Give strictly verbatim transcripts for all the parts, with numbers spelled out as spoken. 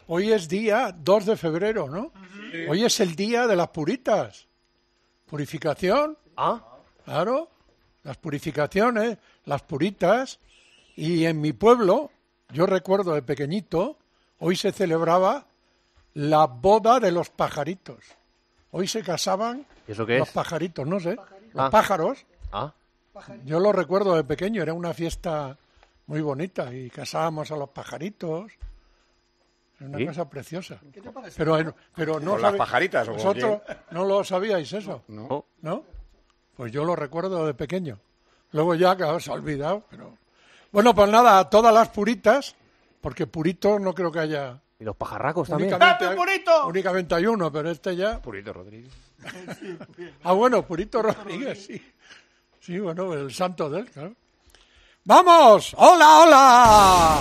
hoy es día dos de febrero, ¿no? Sí. Hoy es el día de las puritas. Purificación. Ah. Claro, las purificaciones, las puritas. Y en mi pueblo, yo recuerdo de pequeñito, hoy se celebraba la boda de los pajaritos. Hoy se casaban ¿Eso qué los es? pajaritos, no sé, ¿Pajaritos? los Ah. pájaros. Ah. Yo lo recuerdo de pequeño, era una fiesta muy bonita y casábamos a los pajaritos. Era una ¿Sí? cosa preciosa. ¿Qué te parece? Pero, pero no ¿Con sabe... las pajaritas o con ¿Vosotros no lo sabíais eso? No. ¿No? Pues yo lo recuerdo de pequeño. Luego ya, claro, se ha olvidado, pero... Bueno, pues nada, a todas las puritas, porque purito no creo que haya... Y los pajarracos también. Únicamente, hay, purito! únicamente hay uno, pero este ya... Purito Rodríguez. Ah, bueno, Purito Rodríguez, sí. Sí, bueno, el santo de él, claro. ¡Vamos! ¡Hola, hola!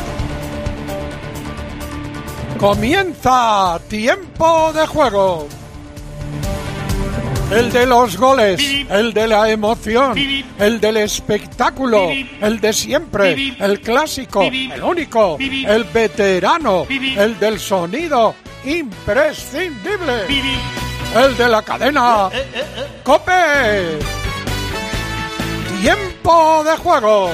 Comienza Tiempo de Juego. El de los goles, el de la emoción, el del espectáculo, el de siempre, el clásico, el único, el veterano, el del sonido imprescindible, el de la cadena COPE. Tiempo de Juego.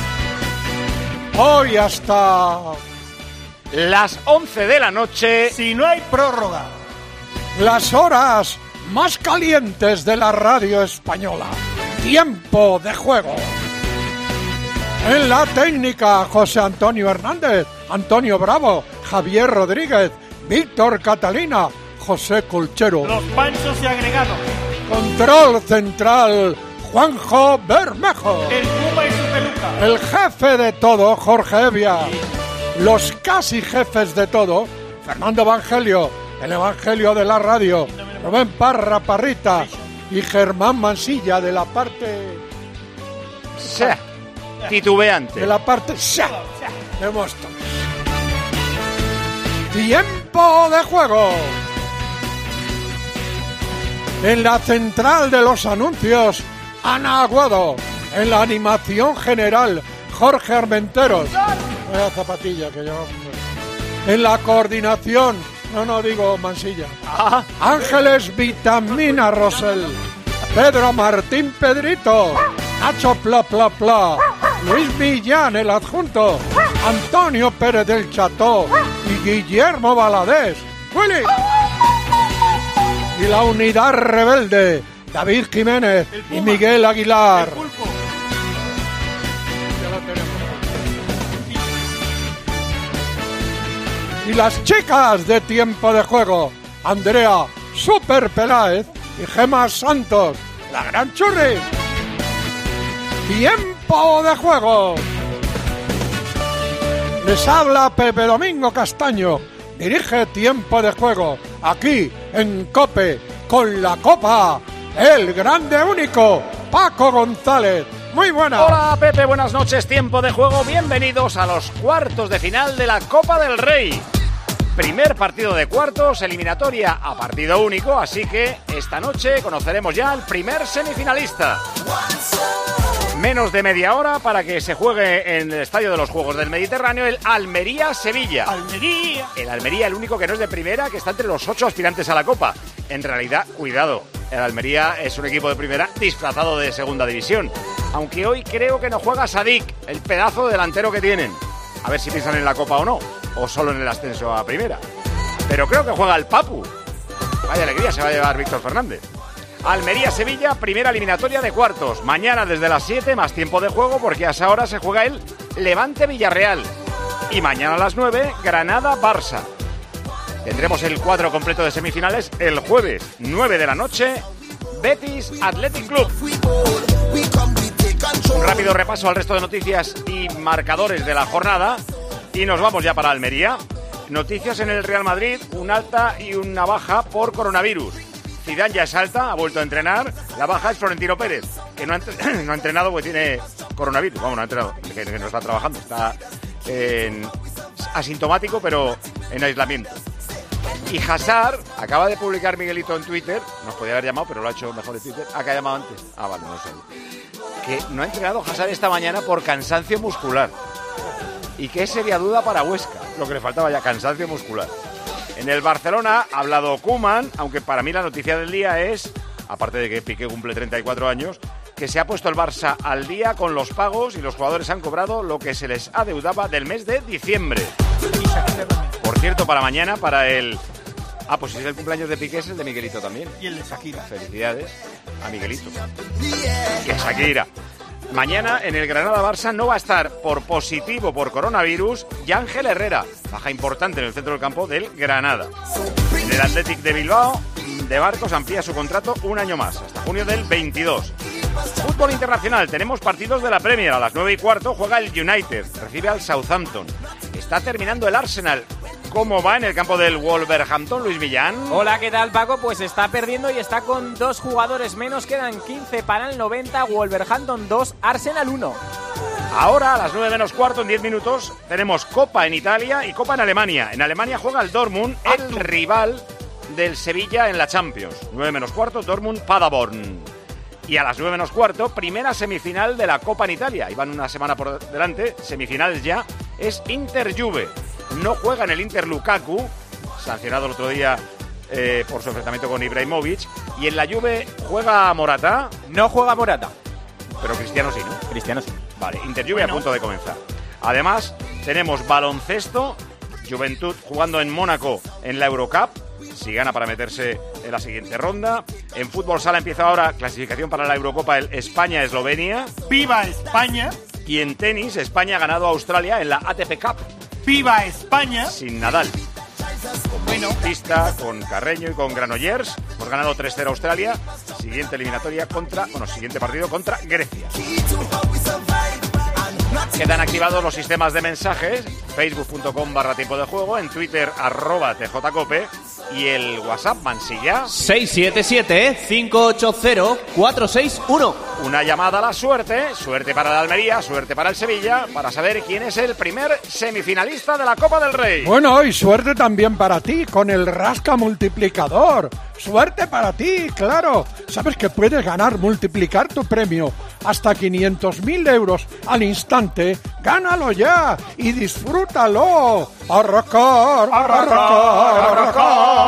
Hoy hasta las once de la noche. Si no hay prórroga. Las horas más calientes de la radio española. Tiempo de Juego. En la técnica, José Antonio Hernández, Antonio Bravo, Javier Rodríguez, Víctor Catalina, José Colchero. Los panchos y agregados. Control central, Juanjo Bermejo. El Puma y su peluca. El jefe de todo, Jorge Evia. Los casi jefes de todo, Fernando Evangelio, el Evangelio de la radio, Rubén Parra Parrita y Germán Mansilla de la parte... Sí. Titubeante. De la parte... Sí, de Boston. Tiempo de Juego. En la central de los anuncios, Ana Aguado. En la animación general, Jorge Armenteros. Vaya zapatilla que llevamos. En la coordinación, no, no digo Mansilla. Ah. Ángeles Vitamina Rosell. Pedro Martín Pedrito. Nacho Pla Pla Pla. Luis Millán, el adjunto. Antonio Pérez del Cható. Y Guillermo Valadez. ¡Willy! Y la unidad rebelde, David Jiménez y Miguel Aguilar. El pulpo. Ya lo tenemos. Y las chicas de Tiempo de Juego, Andrea Super Peláez y Gemma Santos, la gran churri. Tiempo de Juego. Les habla Pepe Domingo Castaño. Dirige Tiempo de Juego, aquí en COPE, con la copa, el grande único, Paco González. Muy buena. Hola Pepe, buenas noches, Tiempo de Juego. Bienvenidos a los cuartos de final de la Copa del Rey. Primer partido de cuartos, eliminatoria a partido único, así que esta noche conoceremos ya al primer semifinalista. Menos de media hora para que se juegue en el Estadio de los Juegos del Mediterráneo el Almería-Sevilla. Almería. El Almería, el único que no es de primera, que está entre los ocho aspirantes a la Copa. En realidad, cuidado, el Almería es un equipo de primera disfrazado de segunda división. Aunque hoy creo que no juega Sadik, el pedazo de delantero que tienen. A ver si piensan en la Copa o no, o solo en el ascenso a primera. Pero creo que juega el Papu. Vaya alegría se va a llevar Víctor Fernández. Almería-Sevilla, primera eliminatoria de cuartos. Mañana desde las siete, más tiempo de juego, porque a esa hora se juega el Levante-Villarreal. Y mañana a las nueve, Granada-Barça. Tendremos el cuadro completo de semifinales el jueves, nueve de la noche, Betis Athletic Club. Un rápido repaso al resto de noticias y marcadores de la jornada. Y nos vamos ya para Almería. Noticias en el Real Madrid, un alta y una baja por coronavirus. Zidane ya es alta, ha vuelto a entrenar. La baja es Florentino Pérez, que no ha, entre- no ha entrenado porque tiene coronavirus. Vamos, no ha entrenado, que, que no está trabajando. Está en, asintomático, pero en aislamiento. Y Hazard acaba de publicar Miguelito en Twitter. Nos podía haber llamado, pero lo ha hecho mejor en Twitter. ¿A qué ha llamado antes? Ah, vale, no sé. Que no ha entrenado Hazard esta mañana por cansancio muscular. Y qué seria duda para Huesca, lo que le faltaba ya, cansancio muscular. En el Barcelona ha hablado Koeman, aunque para mí la noticia del día es, aparte de que Piqué cumple treinta y cuatro años, que se ha puesto el Barça al día con los pagos y los jugadores han cobrado lo que se les adeudaba del mes de diciembre. Por cierto, para mañana, para el... Ah, pues si es el cumpleaños de Piqué, es el de Miguelito también. Y el de Shakira. Felicidades a Miguelito. Y a Shakira. Mañana en el Granada-Barça no va a estar por positivo por coronavirus Yángel Herrera, baja importante en el centro del campo del Granada. En el Athletic de Bilbao, De Marcos amplía su contrato un año más, hasta junio del veintidós. Fútbol internacional, tenemos partidos de la Premier. A las nueve y cuarto juega el United, recibe al Southampton. Está terminando el Arsenal. ¿Cómo va en el campo del Wolverhampton, Luis Millán? Hola, ¿qué tal, Paco? Pues está perdiendo y está con dos jugadores menos. Quedan quince para el noventa. Wolverhampton dos, Arsenal uno. Ahora, a las nueve menos cuarto, en diez minutos, tenemos Copa en Italia y Copa en Alemania. En Alemania juega el Dortmund, el rival del Sevilla en la Champions. nueve menos cuarto, Dortmund-Paderborn. Y a las nueve menos cuarto, primera semifinal de la Copa en Italia. Iban una semana por delante, semifinales ya. Es Inter-Juve. No juega en el Inter Lukaku, sancionado el otro día eh, por su enfrentamiento con Ibrahimovic. Y en la Juve juega Morata. No juega Morata. Pero Cristiano sí, ¿no? Cristiano sí. Vale, Inter-Juve Bueno. a punto de comenzar. Además, tenemos baloncesto. Juventud jugando en Mónaco en la Eurocup. Si gana para meterse en la siguiente ronda. En fútbol sala empieza ahora clasificación para la Eurocopa el España-Eslovenia. ¡Viva España! Y en tenis, España ha ganado a Australia en la A T P Cup. ¡Viva España! Sin Nadal. Con Bueno. Bautista, con Carreño y con Granollers. Hemos ganado tres cero a Australia. Siguiente eliminatoria contra... Bueno, siguiente partido contra Grecia. Quedan activados los sistemas de mensajes. Facebook.com barra tiempo de juego. En Twitter, arroba TJCope. Y el WhatsApp, Mansilla. seis siete siete, cinco ocho cero, cuatro seis uno. Una llamada a la suerte. Suerte para el Almería, suerte para el Sevilla. Para saber quién es el primer semifinalista de la Copa del Rey. Bueno, y suerte también para ti con el Rasca Multiplicador. Suerte para ti, claro. Sabes que puedes ganar, multiplicar tu premio hasta quinientos mil euros al instante. ¡Gánalo ya y disfrútalo! ¡Arrancar, arrancar, arrancar!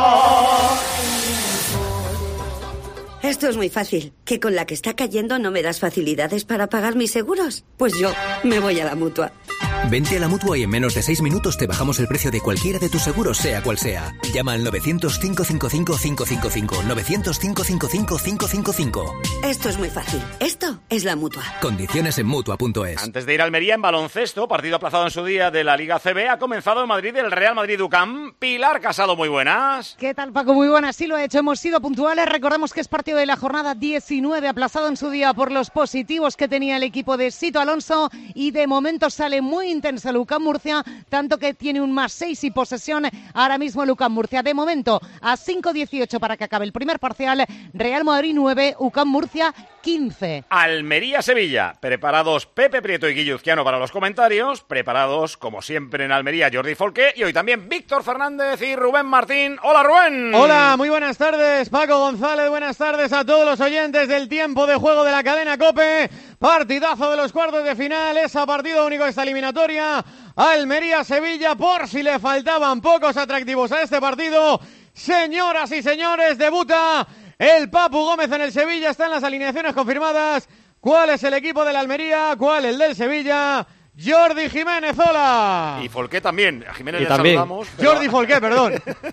Esto es muy fácil. ¿Que con la que está cayendo no me das facilidades para pagar mis seguros? Pues yo me voy a la Mutua. Vente a la Mutua y en menos de seis minutos te bajamos el precio de cualquiera de tus seguros, sea cual sea. Llama al novecientos, cinco cinco cinco, cinco cinco cinco. novecientos, cinco cinco cinco, cinco cinco cinco. Esto es muy fácil. Esto es la Mutua. Condiciones en Mutua punto es. Antes de ir a Almería en baloncesto, partido aplazado en su día de la Liga C B, ha comenzado en Madrid el Real Madrid-U C A M. Pilar Casado, muy buenas. ¿Qué tal, Paco? Muy buenas. Sí lo he hecho. Hemos sido puntuales. Recordemos que es partido de la jornada diecinueve, aplazado en su día por los positivos que tenía el equipo de Sito Alonso, y de momento sale muy intenso el U C A M Murcia, tanto que tiene un más seis y posesión ahora mismo el U C A M Murcia. De momento, a cinco dieciocho para que acabe el primer parcial, Real Madrid nueve, U C A M Murcia quince. Almería-Sevilla. Preparados Pepe Prieto y Guilluzquiano para los comentarios. Preparados, como siempre en Almería, Jordi Folqué. Y hoy también Víctor Fernández y Rubén Martín. ¡Hola, Rubén! Hola, muy buenas tardes, Paco González. Buenas tardes a todos los oyentes del tiempo de juego de la cadena COPE. Partidazo de los cuartos de final. Es a partido único esta eliminatoria. Almería-Sevilla, por si le faltaban pocos atractivos a este partido. Señoras y señores, debuta el Papu Gómez en el Sevilla. Están las alineaciones confirmadas. ¿Cuál es el equipo de la Almería? ¿Cuál el del Sevilla? Jordi Jiménez, hola. Y Folqué también. A Jiménez Y le también. saludamos. Pero... Jordi Folqué, perdón.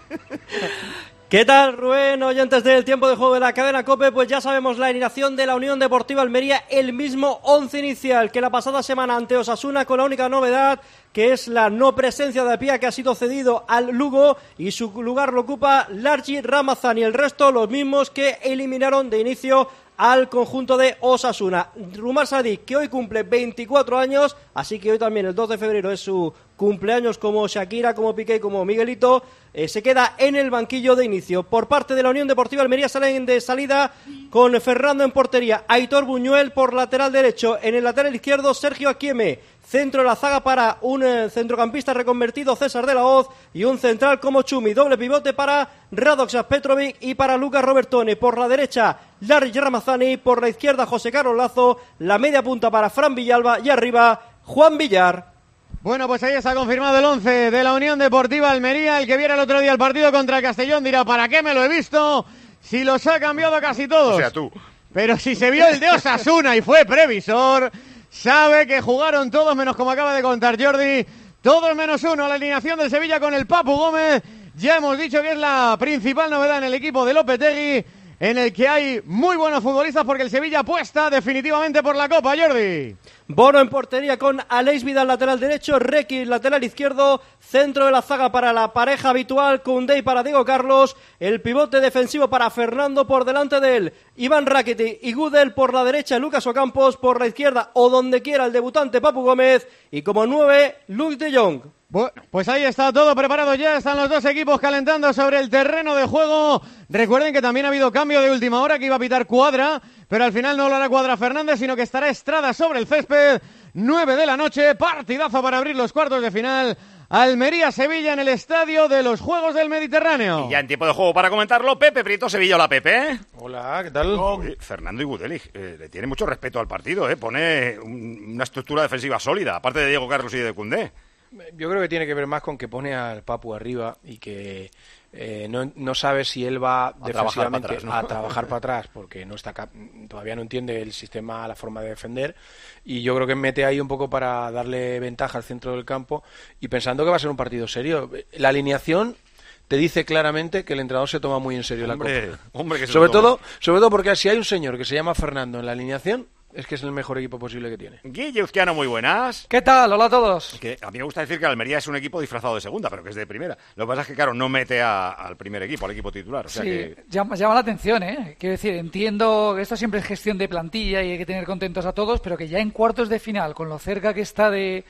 ¿Qué tal, Rubén, oyentes del tiempo de juego de la cadena COPE? Pues ya sabemos la alineación de la Unión Deportiva Almería, el mismo once inicial que la pasada semana ante Osasuna, con la única novedad que es la no presencia de Pía, que ha sido cedido al Lugo, y su lugar lo ocupa Largi Ramazani. El resto los mismos que eliminaron de inicio al conjunto de Osasuna. Rumar Sadik, que hoy cumple veinticuatro años, así que hoy también el dos de febrero es su cumpleaños, como Shakira, como Piqué, como Miguelito, eh, se queda en el banquillo de inicio. Por parte de la Unión Deportiva Almería salen de salida con Fernando en portería, Aitor Buñuel por lateral derecho, en el lateral izquierdo Sergio Aquieme, centro de la zaga para un eh, centrocampista reconvertido César de la Hoz, y un central como Chumi, doble pivote para Radoxas Petrovic y para Lucas Robertone. Por la derecha Larry Ramazani, por la izquierda José Carlos Lazo, la media punta para Fran Villalba y arriba Juan Villar. Bueno, pues ahí está confirmado el once de la Unión Deportiva Almería. El que viera el otro día el partido contra el Castellón dirá, ¿para qué me lo he visto? Si los ha cambiado casi todos. O sea, tú. Pero si se vio el de Osasuna y fue previsor, sabe que jugaron todos menos, como acaba de contar Jordi, todos menos uno. La alineación del Sevilla con el Papu Gómez. Ya hemos dicho que es la principal novedad en el equipo de Lopetegui, en el que hay muy buenos futbolistas porque el Sevilla apuesta definitivamente por la Copa, Jordi. Bono en portería con Aleix Vidal, lateral derecho, Requi, lateral izquierdo, centro de la zaga para la pareja habitual, Koundé y para Diego Carlos, el pivote defensivo para Fernando por delante de él, Iván Rakitic y Gudel por la derecha, Lucas Ocampos por la izquierda o donde quiera el debutante Papu Gómez y como nueve, Luuk de Jong. Bueno, pues ahí está todo preparado ya, están los dos equipos calentando sobre el terreno de juego. Recuerden que también ha habido cambio de última hora, que iba a pitar Cuadra, pero al final no lo hará Cuadra Fernández, sino que estará Estrada sobre el césped. Nueve de la noche, partidazo para abrir los cuartos de final. Almería-Sevilla en el Estadio de los Juegos del Mediterráneo. Y ya en tiempo de juego para comentarlo, Pepe Prieto, Sevilla. Hola, Pepe. Hola, ¿qué tal? Oye, Fernando Iguodeli eh, le tiene mucho respeto al partido, eh. Pone un, una estructura defensiva sólida, aparte de Diego Carlos y de Koundé. Yo creo que tiene que ver más con que pone al Papu arriba y que eh, no, no sabe si él va a defensivamente trabajar para atrás, ¿no? a trabajar para atrás, porque no está cap- todavía no entiende el sistema, la forma de defender, y yo creo que mete ahí un poco para darle ventaja al centro del campo y pensando que va a ser un partido serio. La alineación te dice claramente que el entrenador se toma muy en serio Hombre, la Copa. hombre que se sobre lo toma. todo, sobre todo porque si hay un señor que se llama Fernando en la alineación, es que es el mejor equipo posible que tiene. Guille Uzquiano, muy buenas. ¿Qué tal? Hola a todos. Que a mí me gusta decir que Almería es un equipo disfrazado de segunda, pero que es de primera. Lo que pasa es que, claro, no mete a, al primer equipo, al equipo titular. O sea sí, que... llama, llama la atención, ¿eh? Quiero decir, entiendo que esto siempre es gestión de plantilla y hay que tener contentos a todos, pero que ya en cuartos de final, con lo cerca que está de...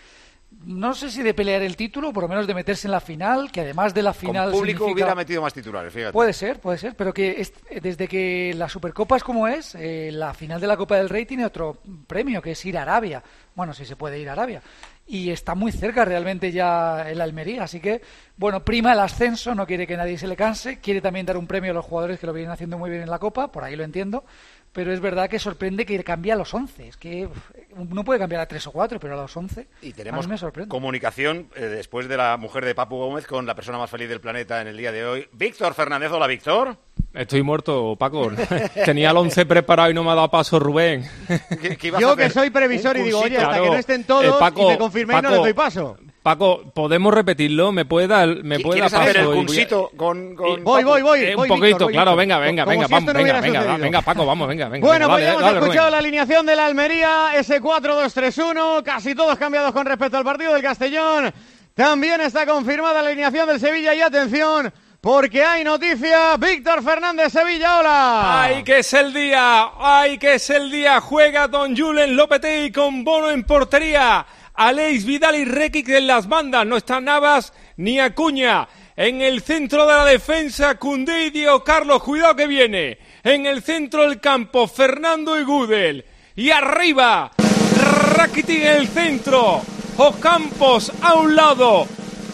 No sé si de pelear el título, por lo menos de meterse en la final, que además de la final Con público significa... hubiera metido más titulares, fíjate. Puede ser, puede ser, pero que es, desde que la Supercopa es como es, eh, la final de la Copa del Rey tiene otro premio, que es ir a Arabia. Bueno, si se puede ir a Arabia. Y está muy cerca realmente ya el Almería, así que, bueno, prima el ascenso, no quiere que nadie se le canse, quiere también dar un premio a los jugadores que lo vienen haciendo muy bien en la Copa, por ahí lo entiendo. Pero es verdad que sorprende que cambie a los once. Es que uf, uno puede cambiar a tres o cuatro, pero a los once y tenemos a mí me sorprende. Comunicación eh, después de la mujer de Papu Gómez con la persona más feliz del planeta en el día de hoy. Víctor Fernández. Hola, Víctor. Estoy muerto, Paco. Tenía el once preparado y no me ha dado paso Rubén. ¿Qué, qué ibas Yo a hacer? que soy previsor y digo, oye, hasta Claro. que no estén todos Eh, Paco, y me confirméis Paco, no les doy paso. Paco, ¿podemos repetirlo? ¿Me puede dar, me puede dar ¿Quieres paso? hacer el Y voy a- cunsito con, con Voy, Papu? voy, voy. Eh, un voy, poquito, Víctor, voy, claro, Víctor. venga, venga, Como venga, si vamos, esto no venga, hubiera venga, sucedido. venga, Paco, vamos, venga, venga. Bueno, venga, pues ya dale, hemos dale, escuchado Rubén. la alineación de la Almería, ese cuatro dos tres uno, casi todos cambiados con respecto al partido del Castellón. También está confirmada la alineación del Sevilla y atención, porque hay noticia. Víctor Fernández, Sevilla, hola. ¡Ay, que es el día! ¡Ay, que es el día! Juega Don Julen Lopetegui con Bono en portería. Aleix Vidal y Rekic en las bandas. No están Navas ni Acuña. En el centro de la defensa, Koundé y Diego Carlos. Cuidado que viene. En el centro del campo, Fernando y Gudel. Y arriba, Rakitic en el centro. Ocampos a un lado.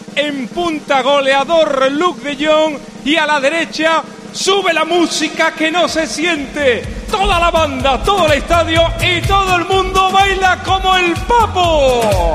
En punta, goleador Luuk de Jong. Y a la derecha, sube la música que no se siente. Toda la banda, todo el estadio y todo el mundo baila como el Papo.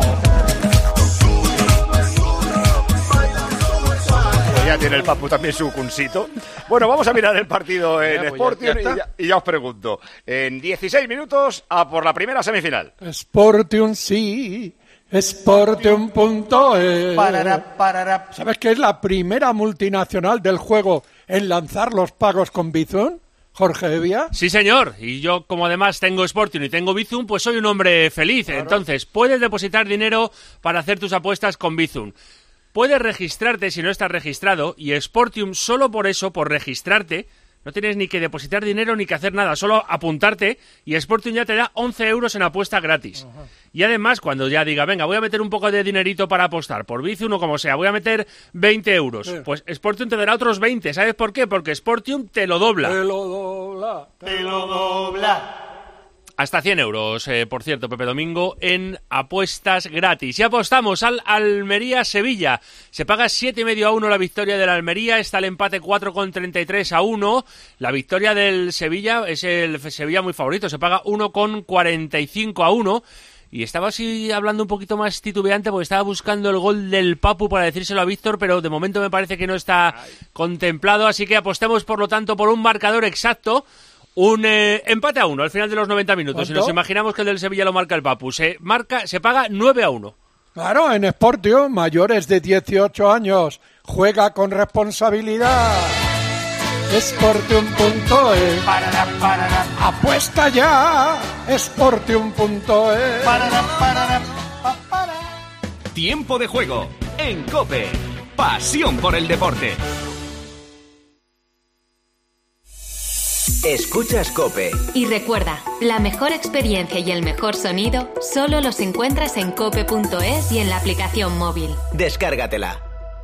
Pues ya tiene el Papu también su cunsito. Bueno, vamos a mirar el partido en Ya, pues Sporting ya- ya y, está. ya, y ya os pregunto. En dieciséis minutos a por la primera semifinal. Sportium sí, Sportium punto es. Parará, parará. ¿Sabes que es la primera multinacional del juego en lanzar los pagos con Bizum? Jorge Evia. Sí, señor. Y yo, como además tengo Sporting y tengo Bizum, pues soy un hombre feliz. Claro. Entonces, puedes depositar dinero para hacer tus apuestas con Bizum. Puedes registrarte si no estás registrado y Sportium solo por eso, por registrarte, no tienes ni que depositar dinero ni que hacer nada, solo apuntarte y Sportium ya te da once euros en apuesta gratis. Ajá. Y además, cuando ya diga, venga, voy a meter un poco de dinerito para apostar, por Bizum o como sea, voy a meter veinte euros, sí. Pues Sportium te dará otros veinte. ¿Sabes por qué? Porque Sportium te lo dobla. Te lo dobla. Te lo dobla. Hasta cien euros, eh, por cierto, Pepe Domingo, en apuestas gratis. Y apostamos al Almería-Sevilla. Se paga siete y medio a uno la victoria del Almería. Está el empate cuatro con treinta y tres a uno. La victoria del Sevilla es el Sevilla muy favorito. Se paga uno con cuarenta y cinco a uno. y estaba así hablando un poquito más titubeante porque estaba buscando el gol del Papu para decírselo a Víctor, pero de momento me parece que no está Ay. contemplado, así que apostemos por lo tanto por un marcador exacto. Un eh, empate a uno al final de los noventa minutos. Si nos imaginamos que el del Sevilla lo marca el Papu, se marca, se paga nueve a uno. Claro, en Sportium, mayores de dieciocho años, juega con responsabilidad. Sportium punto es. Apuesta ya. Sportium punto es. Tiempo de juego en COPE. Pasión por el deporte. Escuchas COPE. Y recuerda, la mejor experiencia y el mejor sonido solo los encuentras en cope punto es y en la aplicación móvil. Descárgatela.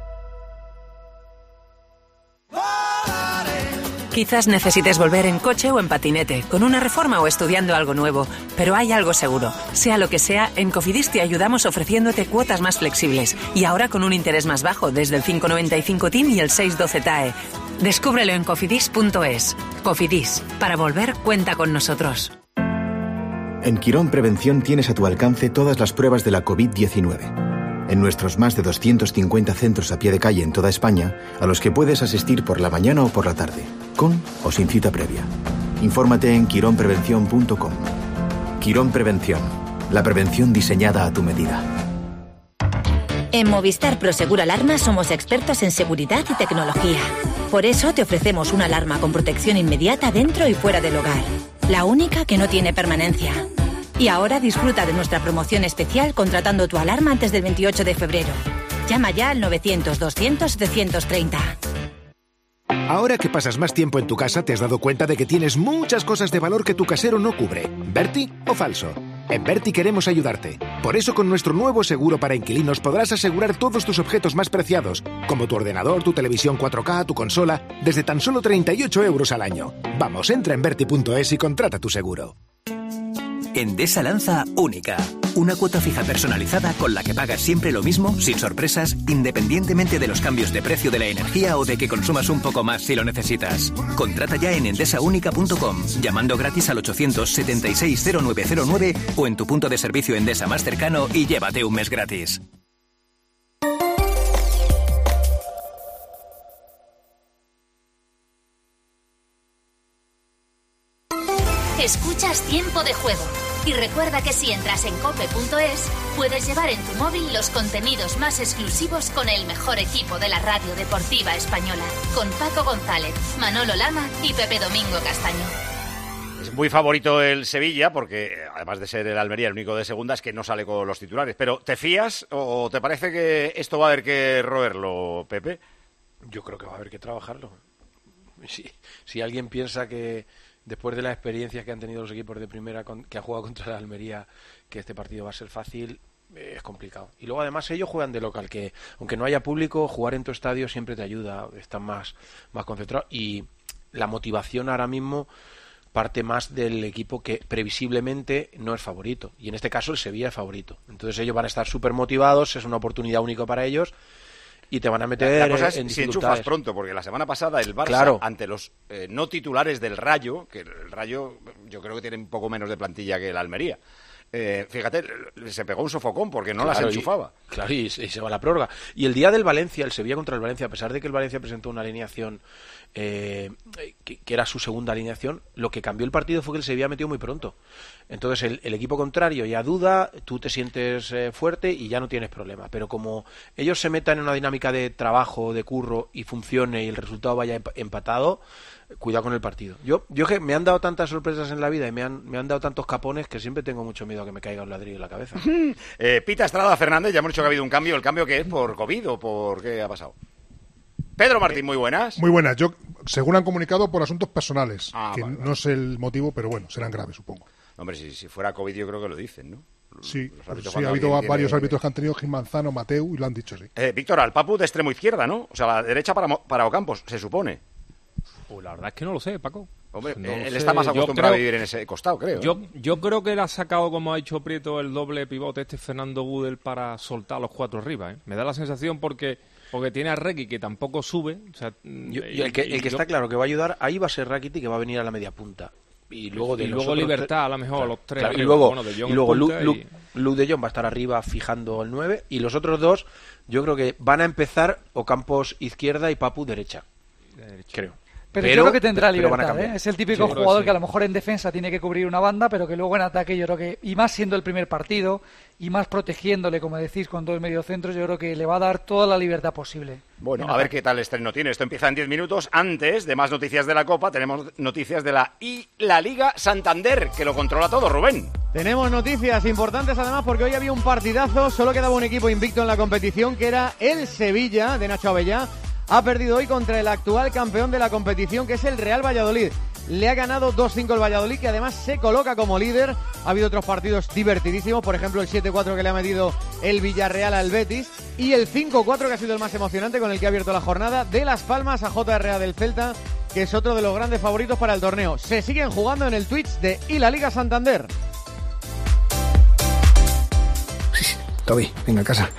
Quizás necesites volver en coche o en patinete, con una reforma o estudiando algo nuevo, pero hay algo seguro. Sea lo que sea, en Cofidis te ayudamos ofreciéndote cuotas más flexibles y ahora con un interés más bajo desde el cinco noventa y cinco T I M y el seis doce T A E. Descúbrelo en cofidis punto es. Cofidis, para volver cuenta con nosotros. En Quirón Prevención tienes a tu alcance todas las pruebas de la covid diecinueve. En nuestros más de doscientos cincuenta centros a pie de calle en toda España, a los que puedes asistir por la mañana o por la tarde, con o sin cita previa. Infórmate en quirón prevención punto com. Quirón Prevención, la prevención diseñada a tu medida. En Movistar Prosegur Alarma somos expertos en seguridad y tecnología. Por eso te ofrecemos una alarma con protección inmediata dentro y fuera del hogar. La única que no tiene permanencia. Y ahora disfruta de nuestra promoción especial contratando tu alarma antes del veintiocho de febrero. Llama ya al novecientos doscientos setecientos treinta. Ahora que pasas más tiempo en tu casa, te has dado cuenta de que tienes muchas cosas de valor que tu casero no cubre. ¿Berti o falso? En Berti queremos ayudarte. Por eso con nuestro nuevo seguro para inquilinos podrás asegurar todos tus objetos más preciados, como tu ordenador, tu televisión cuatro K, tu consola, desde tan solo treinta y ocho euros al año. Vamos, entra en berti punto es y contrata tu seguro. Endesa lanza Única, una cuota fija personalizada con la que pagas siempre lo mismo, sin sorpresas, independientemente de los cambios de precio de la energía o de que consumas un poco más si lo necesitas. Contrata ya en endesa única punto com, llamando gratis al ochocientos setenta y seis cero nueve cero nueve o en tu punto de servicio Endesa más cercano y llévate un mes gratis. Escuchas Tiempo de Juego. Y recuerda que si entras en cope punto es, puedes llevar en tu móvil los contenidos más exclusivos con el mejor equipo de la radio deportiva española. Con Paco González, Manolo Lama y Pepe Domingo Castaño. Es muy favorito el Sevilla porque, además de ser el Almería el único de segunda, es que no sale con los titulares. Pero, ¿te fías o te parece que esto va a haber que roerlo, Pepe? Yo creo que va a haber que trabajarlo. Si, si alguien piensa que después de las experiencias que han tenido los equipos de primera con, que han jugado contra la Almería, que este partido va a ser fácil, eh, es complicado. Y luego además ellos juegan de local, que aunque no haya público, jugar en tu estadio siempre te ayuda, están más, más concentrados. Y la motivación ahora mismo parte más del equipo que previsiblemente no es favorito. Y en este caso el Sevilla es favorito. Entonces ellos van a estar súper motivados, es una oportunidad única para ellos. Y te van a meter la cosa es en si enchufas pronto, porque la semana pasada el Barça, claro, ante los eh, no titulares del Rayo, que el Rayo yo creo que tiene un poco menos de plantilla que el Almería, eh, fíjate, se pegó un sofocón porque no claro, las enchufaba. Y, claro, y, y se va a la prórroga. Y el día del Valencia, el Sevilla contra el Valencia, a pesar de que el Valencia presentó una alineación eh, que, que era su segunda alineación, lo que cambió el partido fue que el Sevilla metió muy pronto. Entonces el, el equipo contrario ya duda, tú te sientes eh, fuerte y ya no tienes problema. Pero como ellos se metan en una dinámica de trabajo, de curro y funcione y el resultado vaya empatado, cuidado con el partido. Yo yo que me han dado tantas sorpresas en la vida y me han, me han dado tantos capones que siempre tengo mucho miedo a que me caiga un ladrillo en la cabeza. eh, Pita Estrada Fernández, ya hemos dicho que ha habido un cambio. ¿El cambio que es por COVID o por qué ha pasado? Pedro Martín, muy buenas. Muy buenas. Yo, según han comunicado, por asuntos personales, ah, que vale, no sé el motivo, pero bueno, serán graves, supongo. Hombre, si, si fuera COVID yo creo que lo dicen, ¿no? Sí, sí ha habido varios tiene... árbitros que han tenido, Gil Manzano, Mateu, y lo han dicho, sí. Eh, Víctor, al Papu de extremo izquierda, ¿no? O sea, la derecha para, para Ocampos, se supone. Pues la verdad es que no lo sé, Paco. Hombre, no él sé. está más acostumbrado creo, a vivir en ese costado, creo. Yo, yo creo que él ha sacado, como ha dicho Prieto, el doble pivote este Fernando Gudel para soltar a los cuatro arriba, ¿eh? Me da la sensación porque... Porque tiene a Requi que tampoco sube. O sea, yo, yo, el que, el que yo... está claro que va a ayudar, ahí va a ser Rakitic que va a venir a la media punta. y luego de y los luego otros Libertad, tres, a lo mejor, claro, los tres. claro, y arriba. luego, Bueno, De Jong y luego en Lu, punta Lu, y- Lu de Jong va a estar arriba fijando el nueve, y los otros dos yo creo que van a empezar Ocampos izquierda y Papu derecha, creo. Pero, yo creo que tendrá pero van a libertad, cambiar. ¿eh? Es el típico Sí, jugador sí. que a lo mejor en defensa tiene que cubrir una banda, pero que luego en ataque yo creo que, y más siendo el primer partido, y más protegiéndole, como decís, con dos mediocentros, yo creo que le va a dar toda la libertad posible. Bueno, En a ver ataque. qué tal estreno tiene. Esto empieza en diez minutos. Antes de más noticias de la Copa, tenemos noticias de la y la Liga Santander, que lo controla todo, Rubén. Tenemos noticias importantes además porque hoy había un partidazo, solo quedaba un equipo invicto en la competición que era el Sevilla de Nacho Abellá. Ha perdido hoy contra el actual campeón de la competición que es el Real Valladolid. Le ha ganado dos cinco el Valladolid, que además se coloca como líder. Ha habido otros partidos divertidísimos, por ejemplo el siete cuatro que le ha metido el Villarreal al Betis y el cinco cuatro que ha sido el más emocionante con el que ha abierto la jornada de Las Palmas a J R A del Celta, que es otro de los grandes favoritos para el torneo. Se siguen jugando en el Twitch de y la Liga Santander. Toby, venga a casa.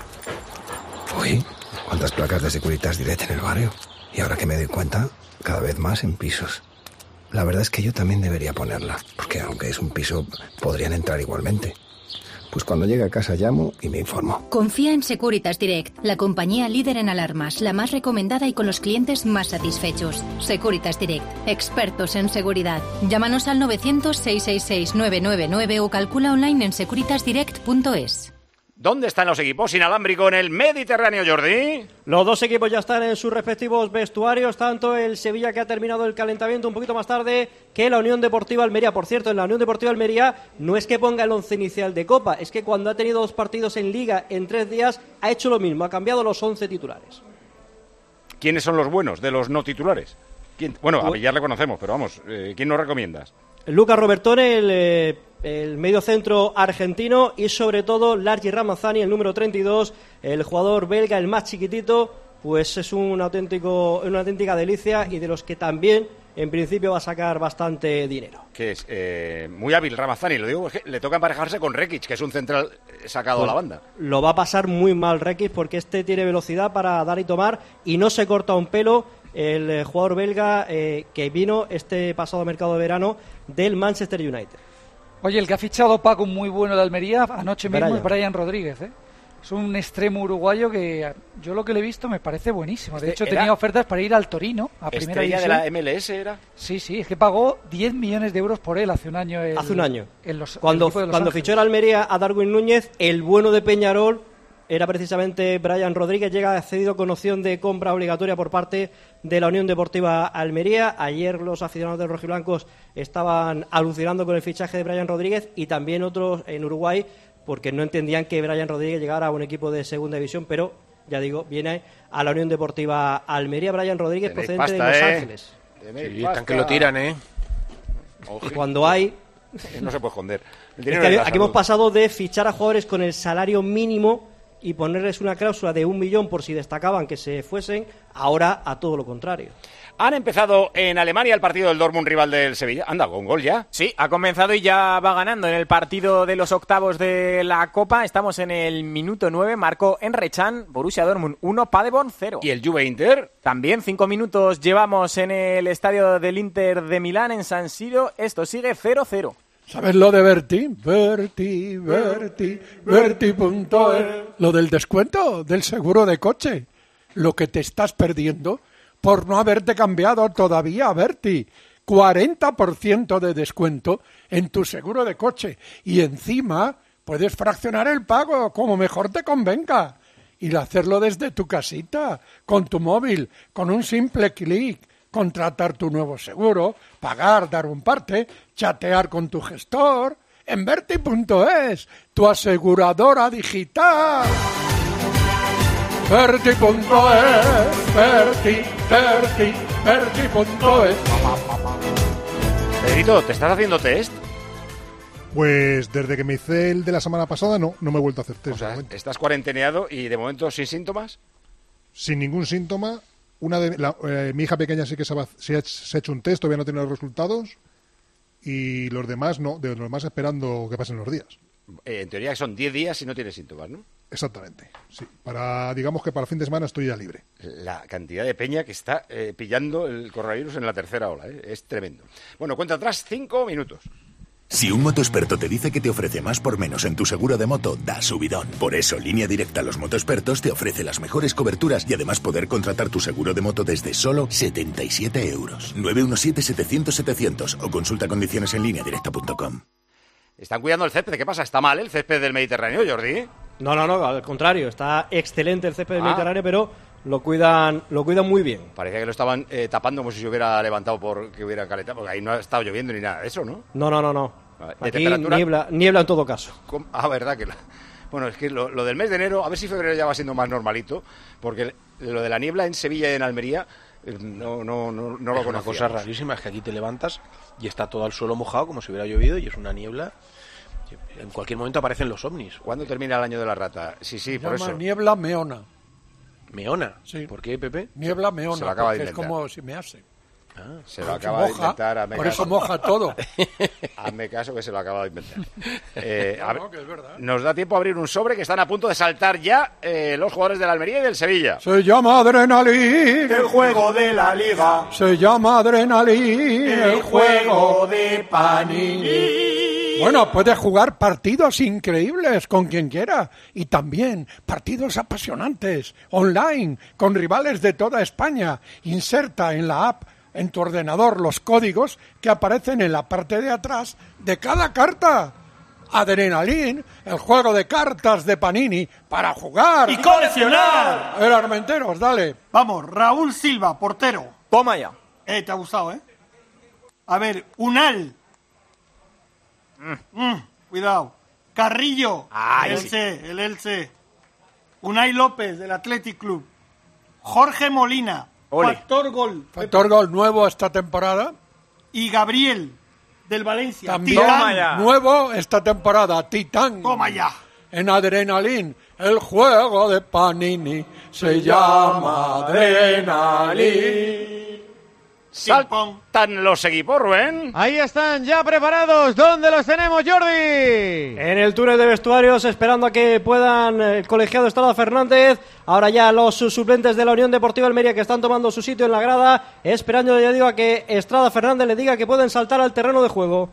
Uy, cuántas placas de Securitas Direct en el barrio. Y ahora que me doy cuenta, cada vez más en pisos. La verdad es que yo también debería ponerla, porque aunque es un piso, podrían entrar igualmente. Pues cuando llegue a casa llamo y me informo. Confía en Securitas Direct, la compañía líder en alarmas, la más recomendada y con los clientes más satisfechos. Securitas Direct, expertos en seguridad. Llámanos al novecientos, seiscientos sesenta y seis, novecientos noventa y nueve o calcula online en securitas direct punto es. ¿Dónde están los equipos inalámbrico en el Mediterráneo, Jordi? Los dos equipos ya están en sus respectivos vestuarios, tanto el Sevilla, que ha terminado el calentamiento un poquito más tarde, que la Unión Deportiva Almería. Por cierto, en la Unión Deportiva Almería no es que ponga el once inicial de Copa, es que cuando ha tenido dos partidos en Liga en tres días ha hecho lo mismo, ha cambiado los once titulares. ¿Quiénes son los buenos de los no titulares? ¿Quién? Bueno, a Villar le conocemos, pero vamos, eh, ¿quién nos recomiendas? Lucas Robertone, el, eh, el mediocentro argentino, y sobre todo Largi Ramazzani, el número treinta y dos, el jugador belga, el más chiquitito, pues es un auténtico, una auténtica delicia y de los que también en principio va a sacar bastante dinero. Que es eh, muy hábil Ramazzani, lo digo porque le toca emparejarse con Rekic, que es un central sacado Pues a la banda. Lo va a pasar muy mal Rekic porque este tiene velocidad para dar y tomar y no se corta un pelo. El eh, jugador belga eh, que vino este pasado mercado de verano del Manchester United. Oye, el que ha fichado Paco muy bueno de Almería anoche mismo Brian. es Brian Rodríguez, ¿eh? Es un extremo uruguayo que yo lo que le he visto me parece buenísimo. De Este hecho, era tenía ofertas para ir al Torino, a primera ¿Estrella de división. la M L S era? Sí, sí, es que pagó diez millones de euros por él hace un año. El, Hace un año. en los, Cuando, el equipo de Los cuando Ángeles. fichó el Almería a Darwin Núñez, el bueno de Peñarol era precisamente Brian Rodríguez. Llega cedido con opción de compra obligatoria por parte de la Unión Deportiva Almería. Ayer los aficionados de rojiblancos estaban alucinando con el fichaje de Brian Rodríguez y también otros en Uruguay porque no entendían que Brian Rodríguez llegara a un equipo de segunda división, pero ya digo, viene a la Unión Deportiva Almería. Brian Rodríguez Tenéis procedente pasta, de Los ¿eh? Ángeles. Tenéis Sí, pasta. tan que lo tiran, ¿eh? Y cuando hay... No se puede esconder. El Es dinero que de la aquí hemos salud. pasado de fichar a jugadores con el salario mínimo y ponerles una cláusula de un millón por si destacaban que se fuesen, ahora a todo lo contrario. Han empezado en Alemania el partido del Dortmund, rival del Sevilla. Anda, con gol ya. Sí, ha comenzado y ya va ganando en el partido de los octavos de la Copa. Estamos en el minuto nueve. Marcó Emre Can, Borussia Dortmund uno, Paderborn cero. ¿Y el Juve Inter? También cinco minutos llevamos en el estadio del Inter de Milán, en San Siro. Esto sigue cero cero. ¿Sabes lo de Berti? Berti, Berti, Berti punto es. Lo del descuento del seguro de coche. Lo que te estás perdiendo por no haberte cambiado todavía a Berti. cuarenta por ciento de descuento en tu seguro de coche. Y encima puedes fraccionar el pago como mejor te convenga. Y hacerlo desde tu casita, con tu móvil, con un simple clic. Contratar tu nuevo seguro, pagar, dar un parte, chatear con tu gestor. En Berti punto es, tu aseguradora digital. Berti punto es, Berti, Berti, Berti punto es. Pedrito, ¿te estás haciendo test? Pues desde que me hice el de la semana pasada, no, no me he vuelto a hacer test. O sea, de momento. ¿estás cuarenteneado y de momento sin síntomas? Sin ningún síntoma. Una de la, eh, mi hija pequeña sí que se ha, se ha- se ha hecho un test, todavía no tiene los resultados. Y los demás no, de los demás esperando que pasen los días. eh, en teoría son diez días si no tienes síntomas, ¿no? Exactamente, sí. Para, digamos que para el fin de semana estoy ya libre. La cantidad de peña que está eh, pillando el coronavirus en la tercera ola, ¿eh? Es tremendo. Bueno, cuenta atrás cinco minutos. Si un motoexperto te dice que te ofrece más por menos en tu seguro de moto, da subidón. Por eso, Línea Directa Los Motoexpertos te ofrece las mejores coberturas y además poder contratar tu seguro de moto desde solo setenta y siete euros. nueve uno siete, setecientos, setecientos o consulta condiciones en línea directa punto com. Están cuidando el césped. ¿Qué pasa? ¿Está mal el césped del Mediterráneo, Jordi? No, no, no, al contrario. Está excelente el césped del Ah. Mediterráneo, pero lo cuidan, lo cuidan muy bien. Parecía que lo estaban eh, tapando como si se hubiera levantado porque hubiera calentado, porque ahí no ha estado lloviendo ni nada de eso, ¿no? No, no, no, no. ¿De Aquí temperatura? niebla, niebla en todo caso. ¿Cómo? Ah, verdad que... La... Bueno, es que lo, lo del mes de enero, a ver si febrero ya va siendo más normalito, porque lo de la niebla en Sevilla y en Almería eh, no, no, no, no lo Es una conocía. cosa rarísima, es que aquí te levantas y está todo el suelo mojado como si hubiera llovido y es una niebla. En cualquier momento aparecen los ovnis. ¿Cuándo termina el año de la rata? Sí, sí, por llama eso. niebla meona. ¿Meona? Sí. ¿Por qué, Pepe? Niebla meona, Se lo acaba de porque es inventar. como si me hace. Ah, se lo Porque acaba de moja, inventar. hazme por caso. eso moja todo. Hazme caso que se lo acaba de inventar. Eh, No, a ver, no, que es verdad. nos da tiempo a abrir un sobre que están a punto de saltar ya eh, los jugadores de la Almería y del Sevilla. Se llama Adrenalin. El juego de la liga. Se llama Adrenalin. El juego de Panini. Bueno, puedes jugar partidos increíbles con quien quiera y también partidos apasionantes online con rivales de toda España. Inserta en la app en tu ordenador los códigos que aparecen en la parte de atrás de cada carta. Adrenalin, el juego de cartas de Panini para jugar Y coleccionar. A ver, Armenteros, dale. Vamos, Raúl Silva, portero. Toma ya. Eh, te ha gustado, ¿eh? A ver, Unal. Mm, cuidado. Carrillo. Ay, el sí. Elche, el Elche. Unai López, del Athletic Club. Jorge Molina. Ole. Factor gol. Factor gol nuevo esta temporada. Y Gabriel, del Valencia. También Toma ya. nuevo esta temporada, Titán. Toma ya. En Adrenalin, el juego de Panini se llama Adrenalin. Saltan los equipos, Rubén. Ahí están ya preparados. ¿Dónde los tenemos, Jordi? En el túnel de vestuarios, esperando a que puedan el colegiado Estrada Fernández. Ahora ya los suplentes de la Unión Deportiva Almería que están tomando su sitio en la grada, esperando, ya digo, a que Estrada Fernández le diga que pueden saltar al terreno de juego.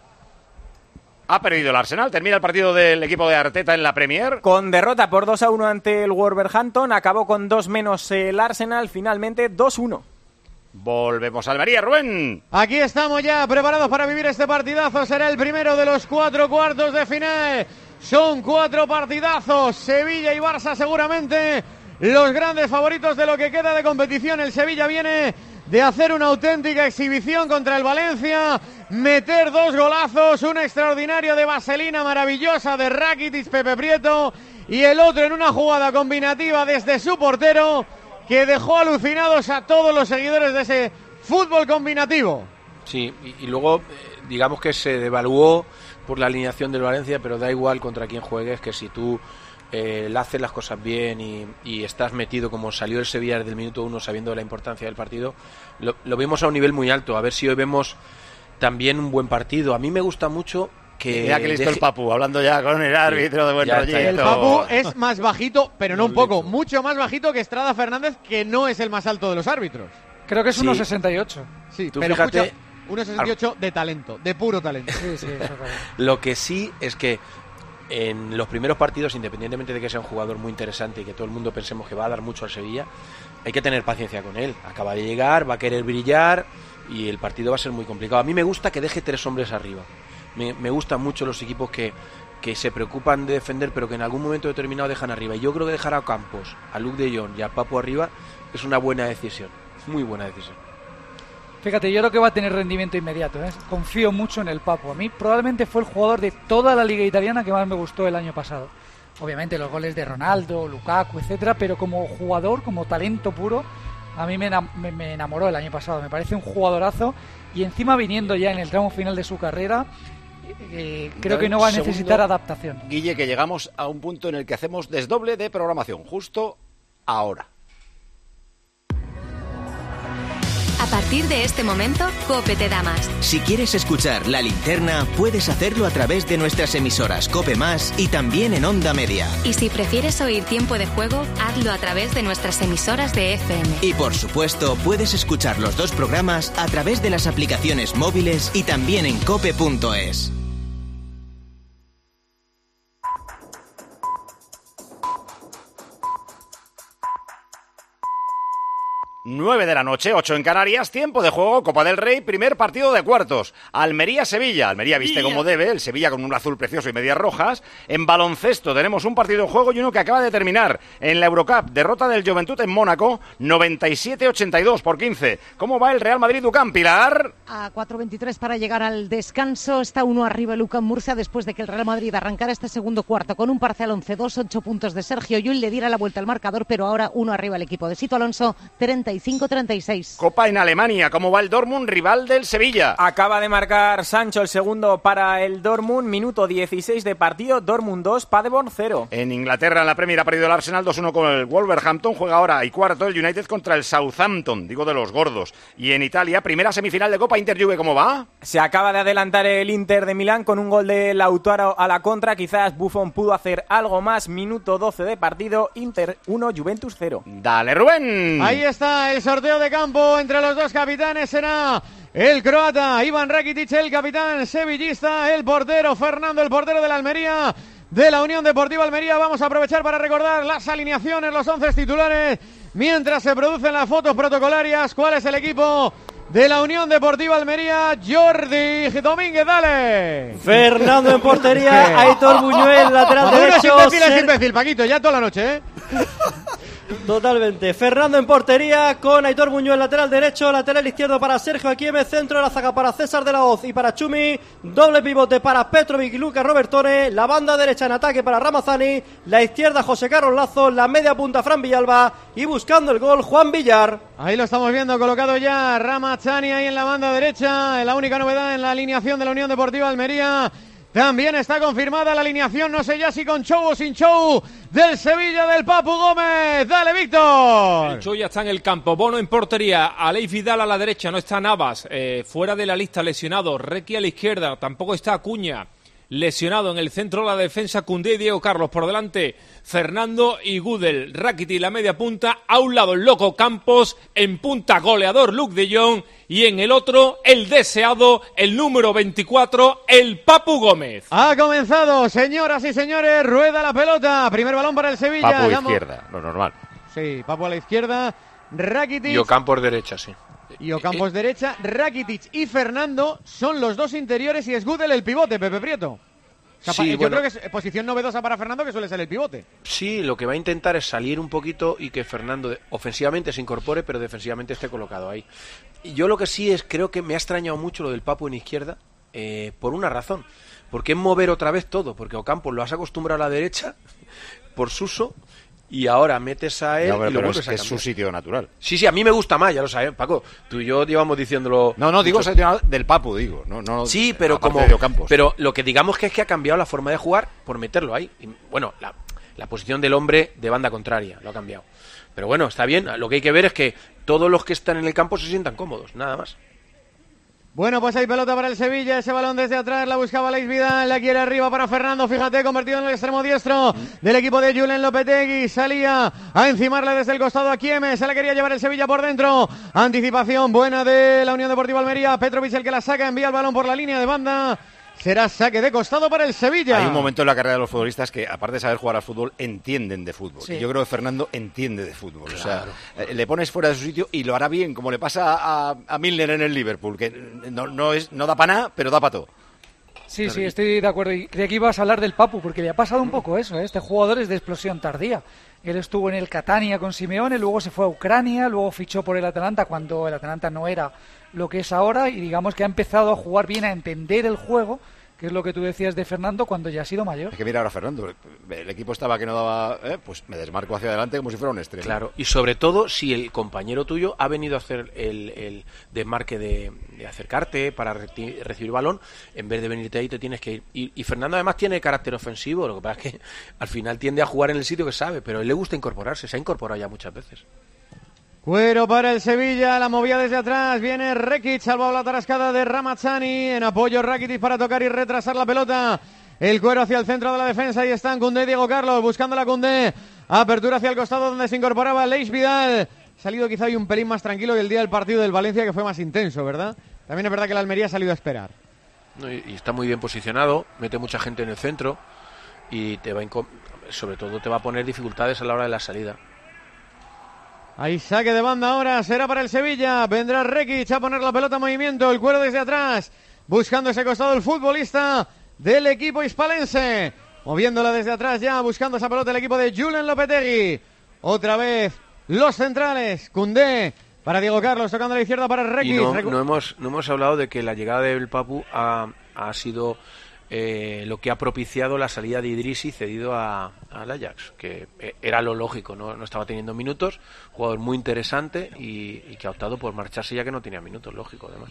Ha perdido el Arsenal. Termina el partido del equipo de Arteta en la Premier. Con derrota por dos a uno ante el Wolverhampton, acabó con dos menos el Arsenal, finalmente dos uno. Volvemos a Almería, Rubén. Aquí estamos ya preparados para vivir este partidazo. Será el primero de los cuatro cuartos de final. Son cuatro partidazos. Sevilla y Barça seguramente los grandes favoritos de lo que queda de competición. El Sevilla viene de hacer una auténtica exhibición contra el Valencia, meter dos golazos, un extraordinario de vaselina maravillosa de Rakitic, Pepe Prieto, y el otro en una jugada combinativa desde su portero que dejó alucinados a todos los seguidores de ese fútbol combinativo. Sí, y, y luego eh, digamos que se devaluó por la alineación del Valencia, pero da igual contra quién juegues, que si tú eh, le haces las cosas bien y, y estás metido como salió el Sevilla desde el minuto uno sabiendo la importancia del partido, lo, lo vemos a un nivel muy alto. A ver si hoy vemos también un buen partido. A mí me gusta mucho que... Mira que listo deje... el Papu, hablando ya con el árbitro de buen ya rollito. está, El Papu es más bajito, pero no un poco, mucho más bajito que Estrada Fernández, que no es el más alto de los árbitros. Creo que es Sí. uno sesenta y ocho. Sí, Tú pero fíjate- escucha, uno sesenta y ocho de talento, de puro talento. Sí, sí, eso es verdad. Lo que sí es que en los primeros partidos, independientemente de que sea un jugador muy interesante y que todo el mundo pensemos que va a dar mucho al Sevilla, hay que tener paciencia con él. Acaba de llegar, va a querer brillar y el partido va a ser muy complicado. A mí me gusta que deje tres hombres arriba. Me, me gustan mucho los equipos que, que se preocupan de defender, pero que en algún momento determinado dejan arriba. Y yo creo que dejar a Campos, a Luke de Jong y a Papu arriba es una buena decisión. Muy buena decisión. Fíjate, yo creo que va a tener rendimiento inmediato, ¿eh? Confío mucho en el Papu. A mí probablemente fue el jugador de toda la liga italiana que más me gustó el año pasado. Obviamente los goles de Ronaldo, Lukaku, etcétera, pero como jugador, como talento puro, a mí me, enam- me, me enamoró el año pasado. Me parece un jugadorazo y encima viniendo ya en el tramo final de su carrera, eh, creo que no va a Segundo, necesitar adaptación. Guille, que llegamos a un punto en el que hacemos desdoble de programación, justo ahora. A partir partir de este momento, COPE te da más. Si quieres escuchar La Linterna, puedes hacerlo a través de nuestras emisoras COPE Más y también en Onda Media. Y si prefieres oír Tiempo de Juego, hazlo a través de nuestras emisoras de F M. Y por supuesto, puedes escuchar los dos programas a través de las aplicaciones móviles y también en cope punto es. nueve de la noche, ocho en Canarias, tiempo de juego, Copa del Rey, primer partido de cuartos. Almería-Sevilla. Almería viste Villa. como debe, el Sevilla con un azul precioso y medias rojas. En baloncesto tenemos un partido en juego y uno que acaba de terminar. En la Eurocup, derrota del Juventud en Mónaco, noventa y siete ochenta y dos por quince. ¿Cómo va el Real Madrid-UCAM, Pilar? A cuatro veintitrés para llegar al descanso. Está uno arriba el UCAM Murcia después de que el Real Madrid arrancara este segundo cuarto con un parcial once dos, ocho puntos de Sergio Llull. Le diera la vuelta al marcador, pero ahora uno arriba el equipo de Sito Alonso, treinta y cinco treinta y seis. Copa en Alemania, ¿cómo va el Dortmund, rival del Sevilla? Acaba de marcar Sancho el segundo para el Dortmund, minuto dieciséis de partido, Dortmund dos, Paderborn cero. En Inglaterra, en la Premier, ha perdido el Arsenal dos uno con el Wolverhampton, juega ahora y cuarto el United contra el Southampton, digo de los gordos. Y en Italia, primera semifinal de Copa, Inter-Juve, ¿cómo va? Se acaba de adelantar el Inter de Milán con un gol de Lautaro a la contra, quizás Buffon pudo hacer algo más, minuto doce de partido, Inter uno, Juventus cero. Dale, Rubén. Ahí está el sorteo de campo entre los dos capitanes. Será el croata Ivan Rakitic, el capitán sevillista, el portero Fernando, el portero de la Almería, de la Unión Deportiva Almería. Vamos a aprovechar para recordar las alineaciones, los once titulares, mientras se producen las fotos protocolarias. ¿Cuál es el equipo de la Unión Deportiva Almería? Jordi Domínguez, dale. Fernando en portería, Aitor Buñuel, lateral Cuando derecho. Uno es imbécil, Ser... es imbécil, Paquito, ya toda la noche, ¿eh? Totalmente. Fernando en portería con Aitor Buñuel, lateral derecho, lateral izquierdo para Sergio Aquieme, centro de la zaga para César de la Hoz y para Chumi, doble pivote para Petrovic y Lucas Robertone, la banda derecha en ataque para Ramazani, la izquierda José Carlos Lazo, la media punta Fran Villalba y buscando el gol Juan Villar. Ahí lo estamos viendo, colocado ya Ramazani ahí en la banda derecha, la única novedad en la alineación de la Unión Deportiva Almería. También está confirmada la alineación, no sé ya si con show o sin show, del Sevilla del Papu Gómez. ¡Dale, Víctor! El show ya está en el campo. Bono en portería, Aleix Vidal a la derecha, no está Navas, eh, fuera de la lista, lesionado. Requi a la izquierda, tampoco está Acuña, lesionado. En el centro de la defensa, Koundé y Diego Carlos. Por delante, Fernando y Gudel. Rakitic la media punta, a un lado el loco Campos, en punta goleador Luke de Jong. Y en el otro, el deseado, el número veinticuatro, el Papu Gómez. Ha comenzado, señoras y señores, rueda la pelota. Primer balón para el Sevilla. Papu Llamo... izquierda, lo normal. Sí, Papu a la izquierda, Rakitic. Y Ocampos derecha, sí. Y Ocampos eh, derecha, Rakitic y Fernando son los dos interiores y es Gudel el pivote, Pepe Prieto. O sea, sí, yo bueno, creo que es posición novedosa para Fernando, que suele ser el pivote. Sí, lo que va a intentar es salir un poquito y que Fernando ofensivamente se incorpore, pero defensivamente esté colocado ahí. Y yo lo que sí es, creo que me ha extrañado mucho lo del Papu en izquierda, eh, por una razón. Porque es mover otra vez todo, porque Ocampos lo has acostumbrado a la derecha por Suso, y ahora metes a él no, pero, y lo pero vuelves es a que cambiar. es su sitio natural. Sí, sí, a mí me gusta más, ya lo sabes, Paco. Tú y yo llevamos diciéndolo. No, no, digo mucho... sitio del Papu, digo. No, no, sí, pero como. Pero lo que digamos que es que ha cambiado la forma de jugar por meterlo ahí. Y, bueno, la, la posición del hombre de banda contraria lo ha cambiado. Pero bueno, está bien. Lo que hay que ver es que todos los que están en el campo se sientan cómodos, nada más. Bueno, pues hay pelota para el Sevilla, ese balón desde atrás, la buscaba Aleix Vidal, la quiere arriba para Fernando, fíjate, convertido en el extremo diestro del equipo de Julen Lopetegui, salía a encimarle desde el costado a Quieme, se la quería llevar el Sevilla por dentro, anticipación buena de la Unión Deportiva Almería, Petrovic el que la saca, envía el balón por la línea de banda. Será saque de costado para el Sevilla. Hay un momento en la carrera de los futbolistas que, aparte de saber jugar al fútbol, entienden de fútbol. Sí. Yo creo que Fernando entiende de fútbol. Claro. O sea, eh, le pones fuera de su sitio y lo hará bien, como le pasa a, a Milner en el Liverpool, que no, no, es, no da para nada, pero da para todo. Sí, sí, estoy de acuerdo. Y creía que ibas a hablar del Papu, porque le ha pasado un poco eso, ¿eh? Este jugador es de explosión tardía. Él estuvo en el Catania con Simeone, luego se fue a Ucrania, luego fichó por el Atalanta cuando el Atalanta no era lo que es ahora, y digamos que ha empezado a jugar bien, a entender el juego, que es lo que tú decías de Fernando cuando ya ha sido mayor. Es que mira ahora Fernando, el equipo estaba que no daba, eh, pues me desmarco hacia adelante como si fuera un estrella. Claro, y sobre todo si el compañero tuyo ha venido a hacer el, el desmarque de, de acercarte para re- recibir balón, en vez de venirte ahí te tienes que ir. Y, y Fernando además tiene carácter ofensivo, lo que pasa es que al final tiende a jugar en el sitio que sabe, pero a él le gusta incorporarse, se ha incorporado ya muchas veces. Cuero para el Sevilla, la movía desde atrás, viene Rekic, salvado la tarascada de Ramazani, en apoyo Rakitic para tocar y retrasar la pelota. El Cuero hacia el centro de la defensa y están Koundé y Diego Carlos buscando la Koundé. Apertura hacia el costado donde se incorporaba Aleix Vidal. Salido quizá hoy un pelín más tranquilo que el día del partido del Valencia, que fue más intenso, ¿verdad? También es verdad que la Almería ha salido a esperar. No, y, y está muy bien posicionado, mete mucha gente en el centro y te va a inco- sobre todo te va a poner dificultades a la hora de la salida. Ahí saque de banda ahora, será para el Sevilla. Vendrá Rekic a poner la pelota en movimiento. El Cuero desde atrás, buscando ese costado el futbolista del equipo hispalense. Moviéndola desde atrás ya, buscando esa pelota el equipo de Julen Lopetegui. Otra vez los centrales, Koundé para Diego Carlos, tocando a la izquierda para Rekic. Y no, no, hemos, no hemos hablado de que la llegada del Papu ha, ha sido eh, lo que ha propiciado la salida de Idrissi cedido a, al Ajax, que eh, era lo lógico, ¿no? No estaba teniendo minutos, jugador muy interesante y, y que ha optado por marcharse ya que no tenía minutos, lógico además.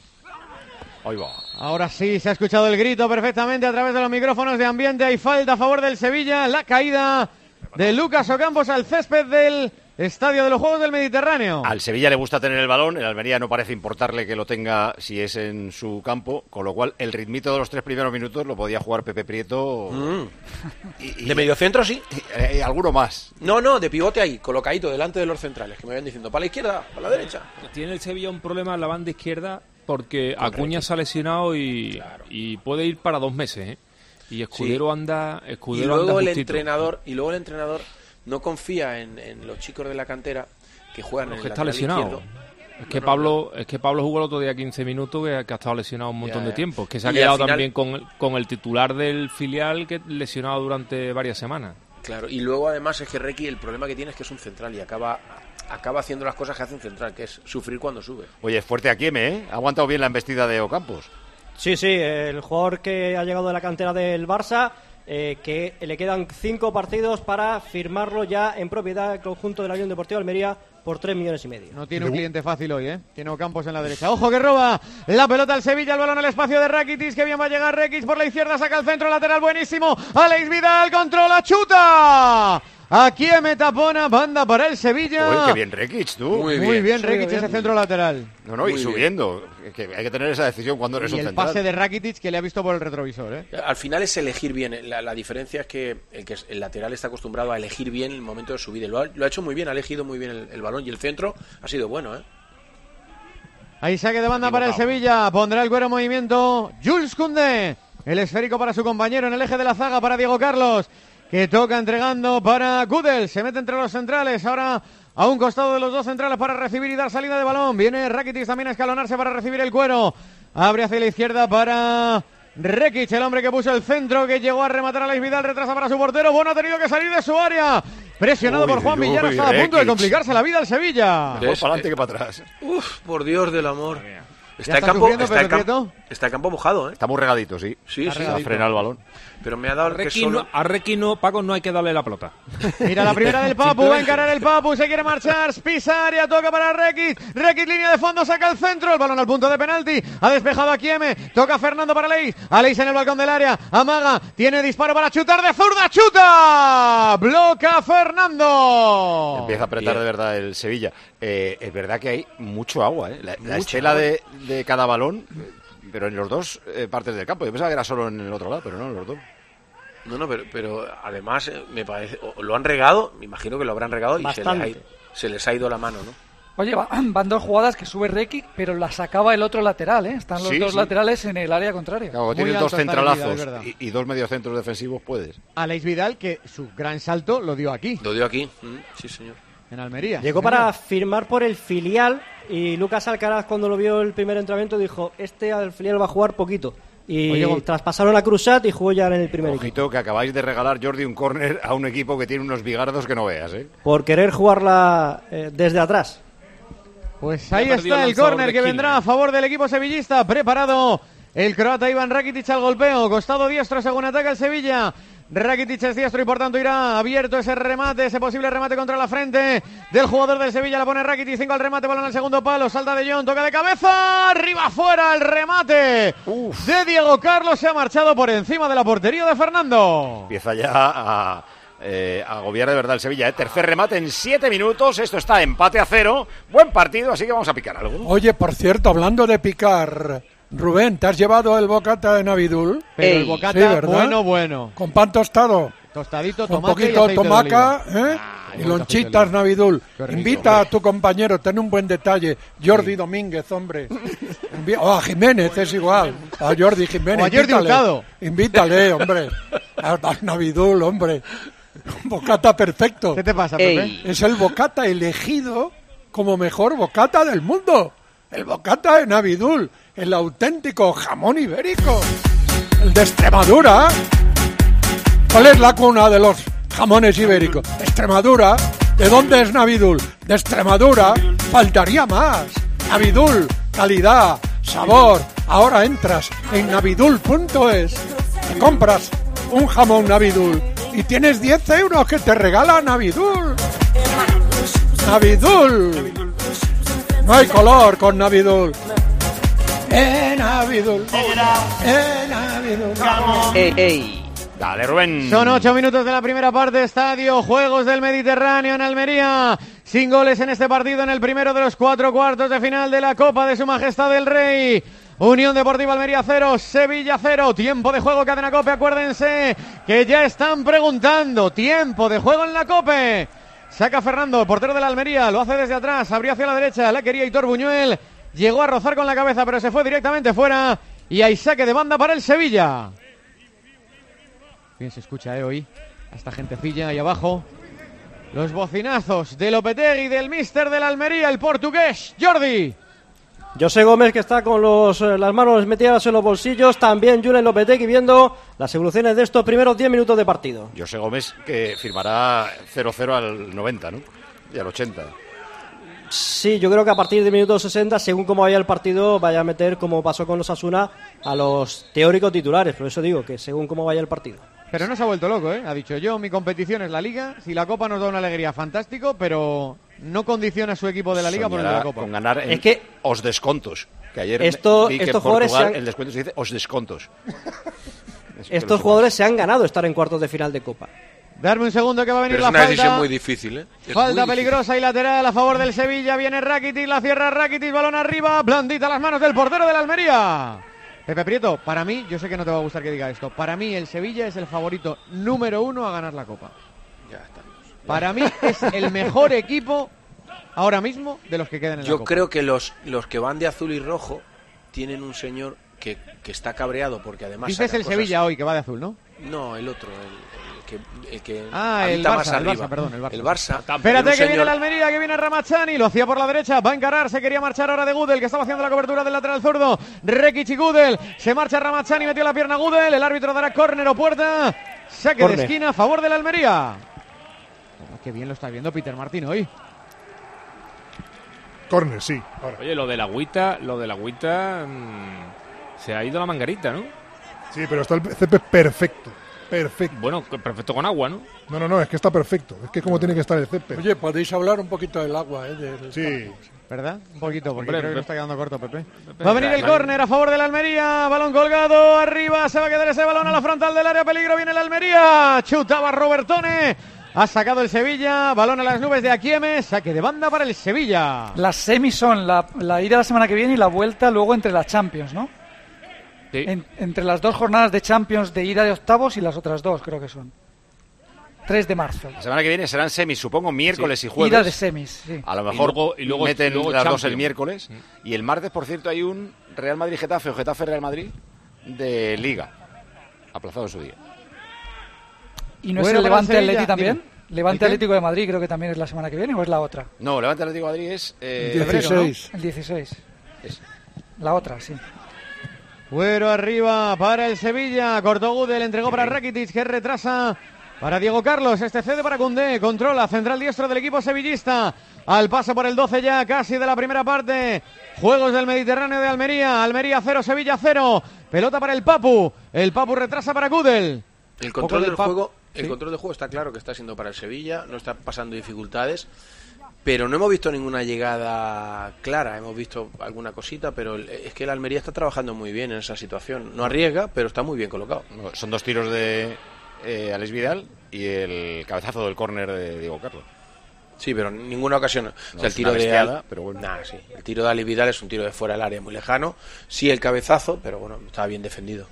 Ahí va. Ahora sí, se ha escuchado el grito perfectamente a través de los micrófonos de ambiente. Hay falta a favor del Sevilla, la caída de Lucas Ocampos al césped del Estadio de los Juegos del Mediterráneo. Al Sevilla le gusta tener el balón, el Almería no parece importarle que lo tenga si es en su campo, con lo cual el ritmito de los tres primeros minutos lo podía jugar Pepe Prieto. Mm. Y, y, de mediocentro sí. Y, y alguno más. No, no, de pivote ahí, colocadito delante de los centrales, que me habían diciendo, para la izquierda, para la derecha. Tiene el Sevilla un problema en la banda izquierda porque Acuña se ha lesionado y, claro. y puede ir para dos meses, ¿eh? Y Escudero sí. anda Escudero y luego anda el justito. entrenador y luego el entrenador no confía en, en los chicos de la cantera que juegan no, en que el está lateral lesionado. izquierdo. Es que no, Pablo no. es que Pablo jugó el otro día quince minutos que, que ha estado lesionado un montón ya, de ya. tiempo, que se ha y quedado final... también con, con el titular del filial que lesionado durante varias semanas. Claro, y luego además es que Requi el problema que tiene es que es un central y acaba acaba haciendo las cosas que hace un central, que es sufrir cuando sube. Oye, fuerte aquí, ¿eh? Ha aguantado bien la embestida de Ocampos. Sí, sí, el jugador que ha llegado de la cantera del Barça, eh, que le quedan cinco partidos para firmarlo ya en propiedad del conjunto de la Unión Deportiva Almería por tres millones y medio. No tiene un cliente fácil hoy, ¿eh? Tiene Ocampos en la derecha. ¡Ojo que roba! La pelota al Sevilla, el balón al espacio de Rakitic, que bien va a llegar Rekic por la izquierda, saca el centro lateral buenísimo. Aleix Vidal, controla, chuta. Aquí en Metapona, banda para el Sevilla. Uy, qué bien Rekic, tú. Muy bien, Muy bien Rekic, ese centro lateral. No, no, y Muy subiendo. Que hay que tener esa decisión cuando eres y un el central. pase de Rakitic que le ha visto por el retrovisor, ¿eh? Al final es elegir bien. La, la diferencia es que el, que el lateral está acostumbrado a elegir bien el momento de subida. Lo ha, lo ha hecho muy bien, ha elegido muy bien el, el balón y el centro ha sido bueno, ¿eh? Ahí saque de banda para el Sevilla. Pondrá el Cuero en movimiento Jules Koundé. El esférico para su compañero en el eje de la zaga para Diego Carlos, que toca entregando para Gudel. Se mete entre los centrales. Ahora a un costado de los dos centrales para recibir y dar salida de balón. Viene Rakitic también a escalonarse para recibir el Cuero. Abre hacia la izquierda para Rekic, el hombre que puso el centro, que llegó a rematar a Aleix Vidal. Retrasa para su portero. Bueno, ha tenido que salir de su área. Presionado uy, por Juan uy, Villar. Está a punto de complicarse la vida al Sevilla. Mejor para adelante que para atrás. Uf, por Dios del amor. Está, está, el campo, está, el campo, está el campo mojado, ¿eh? Está muy regadito, sí. Sí, está sí. Ha frenado el balón. Pero me ha dado el que Requino, solo... A Requino, Paco, no hay que darle la pelota. Mira la primera del Papu, va a encarar el Papu, se quiere marchar, pisa área, toca para Rekic, Rekic línea de fondo, saca el centro, el balón al punto de penalti, ha despejado a Kieme, toca Fernando para Aleix, Aleix en el balcón del área, amaga, tiene disparo para chutar de zurda, chuta, bloca Fernando. Empieza a apretar de verdad el Sevilla. Eh, es verdad que hay mucho agua, ¿eh? La, la estela de, de cada balón, pero en los dos eh, partes del campo. Yo pensaba que era solo en el otro lado, pero no, en los dos. No, no, pero, pero además eh, me parece, o lo han regado, me imagino que lo habrán regado y se les, ha, se les ha ido la mano, ¿no? Oye, van dos jugadas que sube Rekic, pero las sacaba el otro lateral, ¿eh? Están los sí, dos sí. laterales en el área contraria. Claro, tienes dos centralazos y, y dos mediocentros defensivos, puedes. Aleix Vidal, que su gran salto lo dio aquí. Lo dio aquí, mm, sí señor. En Almería. Llegó para firmar por el filial y Lucas Alcaraz, cuando lo vio el primer entrenamiento, dijo, este al filial va a jugar poquito. Y Oye, traspasaron a Cruzat y jugó ya en el primer ojito equipo. Que acabáis de regalar, Jordi, un córner a un equipo que tiene unos bigardos que no veas, ¿eh? Por querer jugarla eh, desde atrás. Pues ahí está el córner que vendrá a favor del equipo sevillista. Preparado el croata Ivan Rakitic al golpeo. Costado diestro según ataca el Sevilla. Rakitic es diestro y por tanto irá abierto ese remate, ese posible remate contra la frente del jugador del Sevilla. La pone Rakitic, cinco al remate, balón al segundo palo, salta de Jong, toca de cabeza, arriba afuera el remate Uf. de Diego Carlos, se ha marchado por encima de la portería de Fernando. Empieza ya a, eh, agobiar de verdad el Sevilla. ¿eh? Tercer remate en siete minutos. Esto está empate a cero. Buen partido, así que vamos a picar algo. Oye, por cierto, hablando de picar, Rubén, ¿te has llevado el bocata de Navidul? Pero el bocata, sí, ¿verdad? bueno, bueno. Con pan tostado. Tostadito, Con tomate poquito y de aceite tomaca, de oliva. ¿eh? Ah, y lonchitas Navidul. Invita a tu compañero, ten un buen detalle. Jordi sí. Domínguez, hombre. O a Jiménez, es igual. A Jordi Jiménez. O a Jordi Hurtado. Invítale, hombre. A, a Navidul, hombre. Un bocata perfecto. ¿Qué te pasa, Pepe? Ey. Es el bocata elegido como mejor bocata del mundo. El bocata de Navidul. El auténtico jamón ibérico. El de Extremadura. ¿Cuál es la cuna de los jamones ibéricos? Extremadura. ¿De dónde es Navidul? De Extremadura. Faltaría más. Navidul, calidad, sabor. Ahora entras en navidul punto es, te compras un jamón Navidul y tienes diez euros que te regala Navidul. Navidul. No hay color con Navidul. Eh, Navidul. Eh, Navidul. Ey, ey. Dale, Rubén. Son ocho minutos de la primera parte. Estadio Juegos del Mediterráneo en Almería. Sin goles en este partido en el primero de los cuatro cuartos de final de la Copa de Su Majestad el Rey. Unión Deportiva Almería cero, Sevilla cero. Tiempo de juego, Cadena Cope. Acuérdense que ya están preguntando. Tiempo de juego en la Cope. Saca Fernando, portero de la Almería. Lo hace desde atrás. Abrió hacia la derecha. La quería Hitor Buñuel. Llegó a rozar con la cabeza, pero se fue directamente fuera. Y hay saque de banda para el Sevilla. Bien se escucha eh, hoy a esta gentecilla ahí abajo. Los bocinazos de Lopetegui, del míster de la Almería, el portugués, Jordi. José Gómez, que está con los, las manos metidas en los bolsillos. También Julen Lopetegui viendo las evoluciones de estos primeros diez minutos de partido. José Gómez, que firmará cero cero al noventa, ¿no? Y al ochenta. Sí, yo creo que a partir de minuto sesenta, según cómo vaya el partido, vaya a meter, como pasó con los Osasuna, a los teóricos titulares. Por eso digo que según cómo vaya el partido. Pero no se ha vuelto loco, ¿eh? Ha dicho, yo, mi competición es la Liga. Si la Copa nos da una alegría, fantástico, pero no condiciona a su su equipo de la Liga por el de la Copa. Con ganar en es que os descontos. Que ayer esto, vi que estos en Portugal jugadores han... el descuento se dice os descontos. Estos jugadores se han ganado estar en cuartos de final de Copa. Darme un segundo que va a venir Pero la es una falta. decisión muy difícil, ¿eh? Es Falta muy peligrosa difícil. y lateral a favor del Sevilla. Viene Rakitic, la cierra Rakitic, balón arriba, blandita las manos del portero de la Almería. Pepe Prieto, para mí, yo sé que no te va a gustar que diga esto, para mí el Sevilla es el favorito número uno a ganar la Copa. Ya está. Para mí es el mejor equipo ahora mismo de los que quedan en Yo la Copa. Yo creo que los, los que van de azul y rojo tienen un señor que, que está cabreado porque además... Dices el cosas... Sevilla hoy, que va de azul, ¿no? No, el otro, el, el que, el que ah, el Barça, más arriba. El Barça, perdón, el Barça. El Barça. Espérate que señor... viene la Almería, que viene Ramachani, lo hacía por la derecha, va a encarar, se quería marchar ahora de Gudel, que estaba haciendo la cobertura del lateral zurdo. Rekic y Gudel, se marcha Ramachani, metió la pierna Gudel, el árbitro dará córner o puerta, saque corner de esquina a favor de la Almería. Oh, qué bien lo está viendo Peter Martín hoy. Córner, sí. Ahora. Oye, lo de la agüita, lo de la agüita mmm, se ha ido la mangarita, ¿no? Sí, pero está el césped perfecto. Perfecto. Bueno, perfecto con agua, ¿no? No, no, no, es que está perfecto. Es que es como tiene que estar el césped. Oye, podéis hablar un poquito del agua, ¿eh? Del sí. campo. ¿Verdad? Un poquito, porque Hombre, creo que Pepe. lo está quedando corto, Pepe. Pepe. Va a venir el córner a favor de la Almería. Balón colgado, arriba, se va a quedar ese balón a la frontal del área. Peligro, viene la Almería. Chutaba Robertone. Ha sacado el Sevilla. Balón a las nubes de Aquieme. Saque de banda para el Sevilla. Las semis son la, la ida la semana que viene y la vuelta luego entre las Champions, ¿no? Sí. En, entre las dos jornadas de Champions de ida de octavos y las otras dos, creo que son. tres de marzo. La semana que viene serán semis, supongo, miércoles sí. y jueves. Ida de semis, sí. A lo mejor y luego, y luego, meten y luego las Champions. dos el miércoles. Sí. Y el martes, por cierto, hay un Real Madrid-Getafe o Getafe-Real Madrid de Liga. Aplazado en su día. ¿Y no bueno, es el Levante Atleti también? Dime. Levante Atlético de Madrid creo que también es la semana que viene, ¿o es la otra? No, Levante Atlético de Madrid es... Eh, dieciséis. febrero, ¿no? El dieciséis. Es. La otra, sí. Fuero arriba para el Sevilla. Cortó Gudel, entregó para Rakitic, que retrasa para Diego Carlos. Este cede para Koundé. Controla, central diestro del equipo sevillista. Al paso por el doce ya, casi de la primera parte. Juegos del Mediterráneo de Almería. Almería cero, Sevilla cero. Pelota para el Papu. El Papu retrasa para Gudel. El control del Papu. juego, el ¿Sí? control del juego está claro que está siendo para el Sevilla, no está pasando dificultades, pero no hemos visto ninguna llegada clara, hemos visto alguna cosita, pero es que el Almería está trabajando muy bien en esa situación. No arriesga, pero está muy bien colocado. No, son dos tiros de eh, Alex Vidal y el cabezazo del córner de Diego Carlos. Sí, pero en ninguna ocasión. No, o sea, el es tiro una de bestiada, pero bueno. Nah, sí. El tiro de Ali Vidal es un tiro de fuera del área muy lejano. Sí, el cabezazo, pero bueno, estaba bien defendido.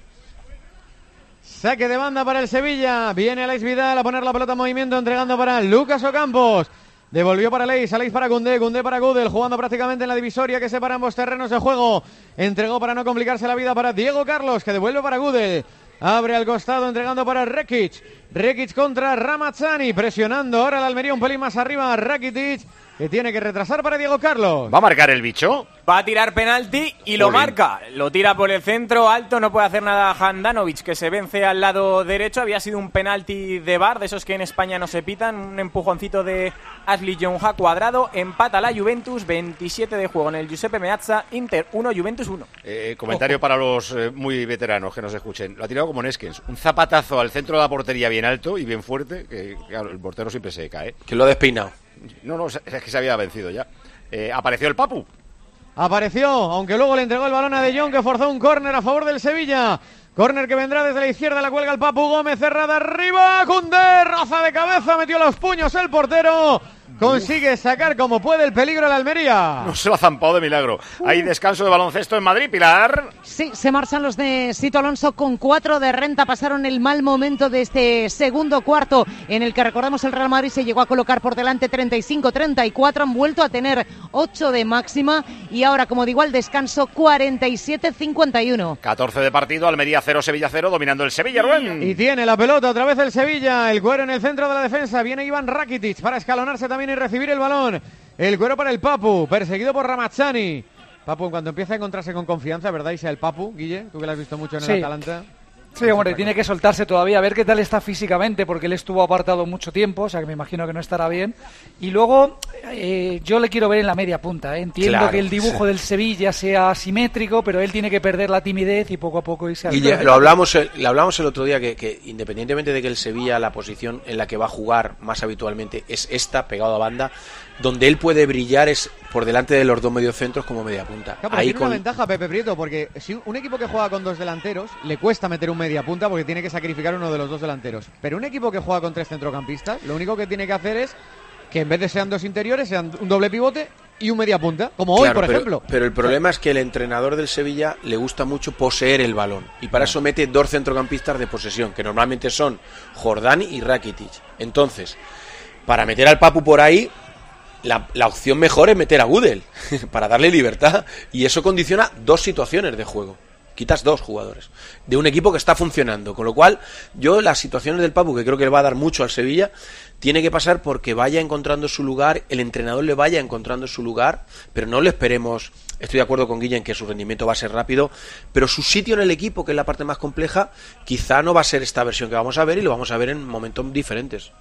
Saque de banda para el Sevilla. Viene Alex Vidal a poner la pelota en movimiento, entregando para Lucas Ocampos. Devolvió para Alex, Alex para Koundé, Koundé para Gudel, jugando prácticamente en la divisoria que separa ambos terrenos de juego. Entregó para no complicarse la vida para Diego Carlos, que devuelve para Gudel. Abre al costado, entregando para Rekic. Rekic contra Ramazzani, presionando ahora la Almería un pelín más arriba. Rakitic, que tiene que retrasar para Diego Carlos. ¿Va a marcar el bicho? Va a tirar penalti y lo Jolín. marca. Lo tira por el centro alto, no puede hacer nada Handanovic, que se vence al lado derecho. Había sido un penalti de V A R, de esos que en España no se pitan. Un empujoncito de Ashley Young cuadrado. Empata la Juventus, veintisiete de juego en el Giuseppe Meazza. Inter uno, Juventus uno. Eh, comentario Ojo. para los eh, muy veteranos que nos escuchen. Lo ha tirado como Neskens. Un zapatazo al centro de la portería bien alto y bien fuerte, que claro, el portero siempre se cae. Que lo ha despeinado. No, no, es que se había vencido ya. Eh, apareció el Papu. Apareció, aunque luego le entregó el balón a De Jong, que forzó un córner a favor del Sevilla. Córner que vendrá desde la izquierda, la cuelga el Papu Gómez, cerrada arriba, Koundé, raza de cabeza, metió los puños el portero. Consigue sacar como puede el peligro a la Almería. No se lo ha zampado de milagro. Hay descanso de baloncesto en Madrid, Pilar. Sí, se marchan los de Sito Alonso con cuatro de renta. Pasaron el mal momento de este segundo cuarto, en el que, recordamos, el Real Madrid se llegó a colocar por delante treinta y cinco treinta y cuatro. Han vuelto a tener ocho de máxima y ahora, como digo, al descanso cuarenta y siete cincuenta y uno. catorce de partido, Almería cero, Sevilla cero, dominando el Sevilla, Rubén. Y tiene la pelota otra vez el Sevilla. El cuero en el centro de la defensa. Viene Iván Rakitic para escalonarse también y recibir el balón. El cuero para el Papu, perseguido por Ramazzani. Papu, en cuanto empieza a encontrarse con confianza, ¿verdad? Y sea el Papu, Guille, tú que lo has visto mucho en Sí. el Atalanta. Sí, hombre, tiene que soltarse todavía, a ver qué tal está físicamente, porque él estuvo apartado mucho tiempo, o sea que me imagino que no estará bien. Y luego, eh, yo le quiero ver en la media punta, ¿eh? Entiendo Claro, que el dibujo sí. del Sevilla sea asimétrico, pero él tiene que perder la timidez y poco a poco irse al Guille, lo hablamos, el, lo hablamos el otro día, que, que independientemente de que el Sevilla, la posición en la que va a jugar más habitualmente es esta, pegado a banda, donde él puede brillar es por delante de los dos mediocentros como media punta. Claro, pero Ahí tiene con... una ventaja Pepe Prieto, porque si un equipo que juega con dos delanteros le cuesta meter un media punta porque tiene que sacrificar uno de los dos delanteros. Pero un equipo que juega con tres centrocampistas, lo único que tiene que hacer es que en vez de sean dos interiores, sean un doble pivote y un media punta, como Claro, hoy, por pero, ejemplo. Pero el problema es que el entrenador del Sevilla le gusta mucho poseer el balón y para eso mete dos centrocampistas de posesión, que normalmente son Jordani y Rakitic. Entonces, para meter al Papu por ahí, la, la opción mejor es meter a Gudel para darle libertad, y eso condiciona dos situaciones de juego. Quitas dos jugadores de un equipo que está funcionando, con lo cual yo las situaciones del Papu, que creo que le va a dar mucho al Sevilla, tiene que pasar porque vaya encontrando su lugar, el entrenador le vaya encontrando su lugar, pero no le esperemos. Estoy de acuerdo con Guilla en que su rendimiento va a ser rápido, pero su sitio en el equipo, que es la parte más compleja, quizá no va a ser esta versión que vamos a ver, y lo vamos a ver en momentos diferentes.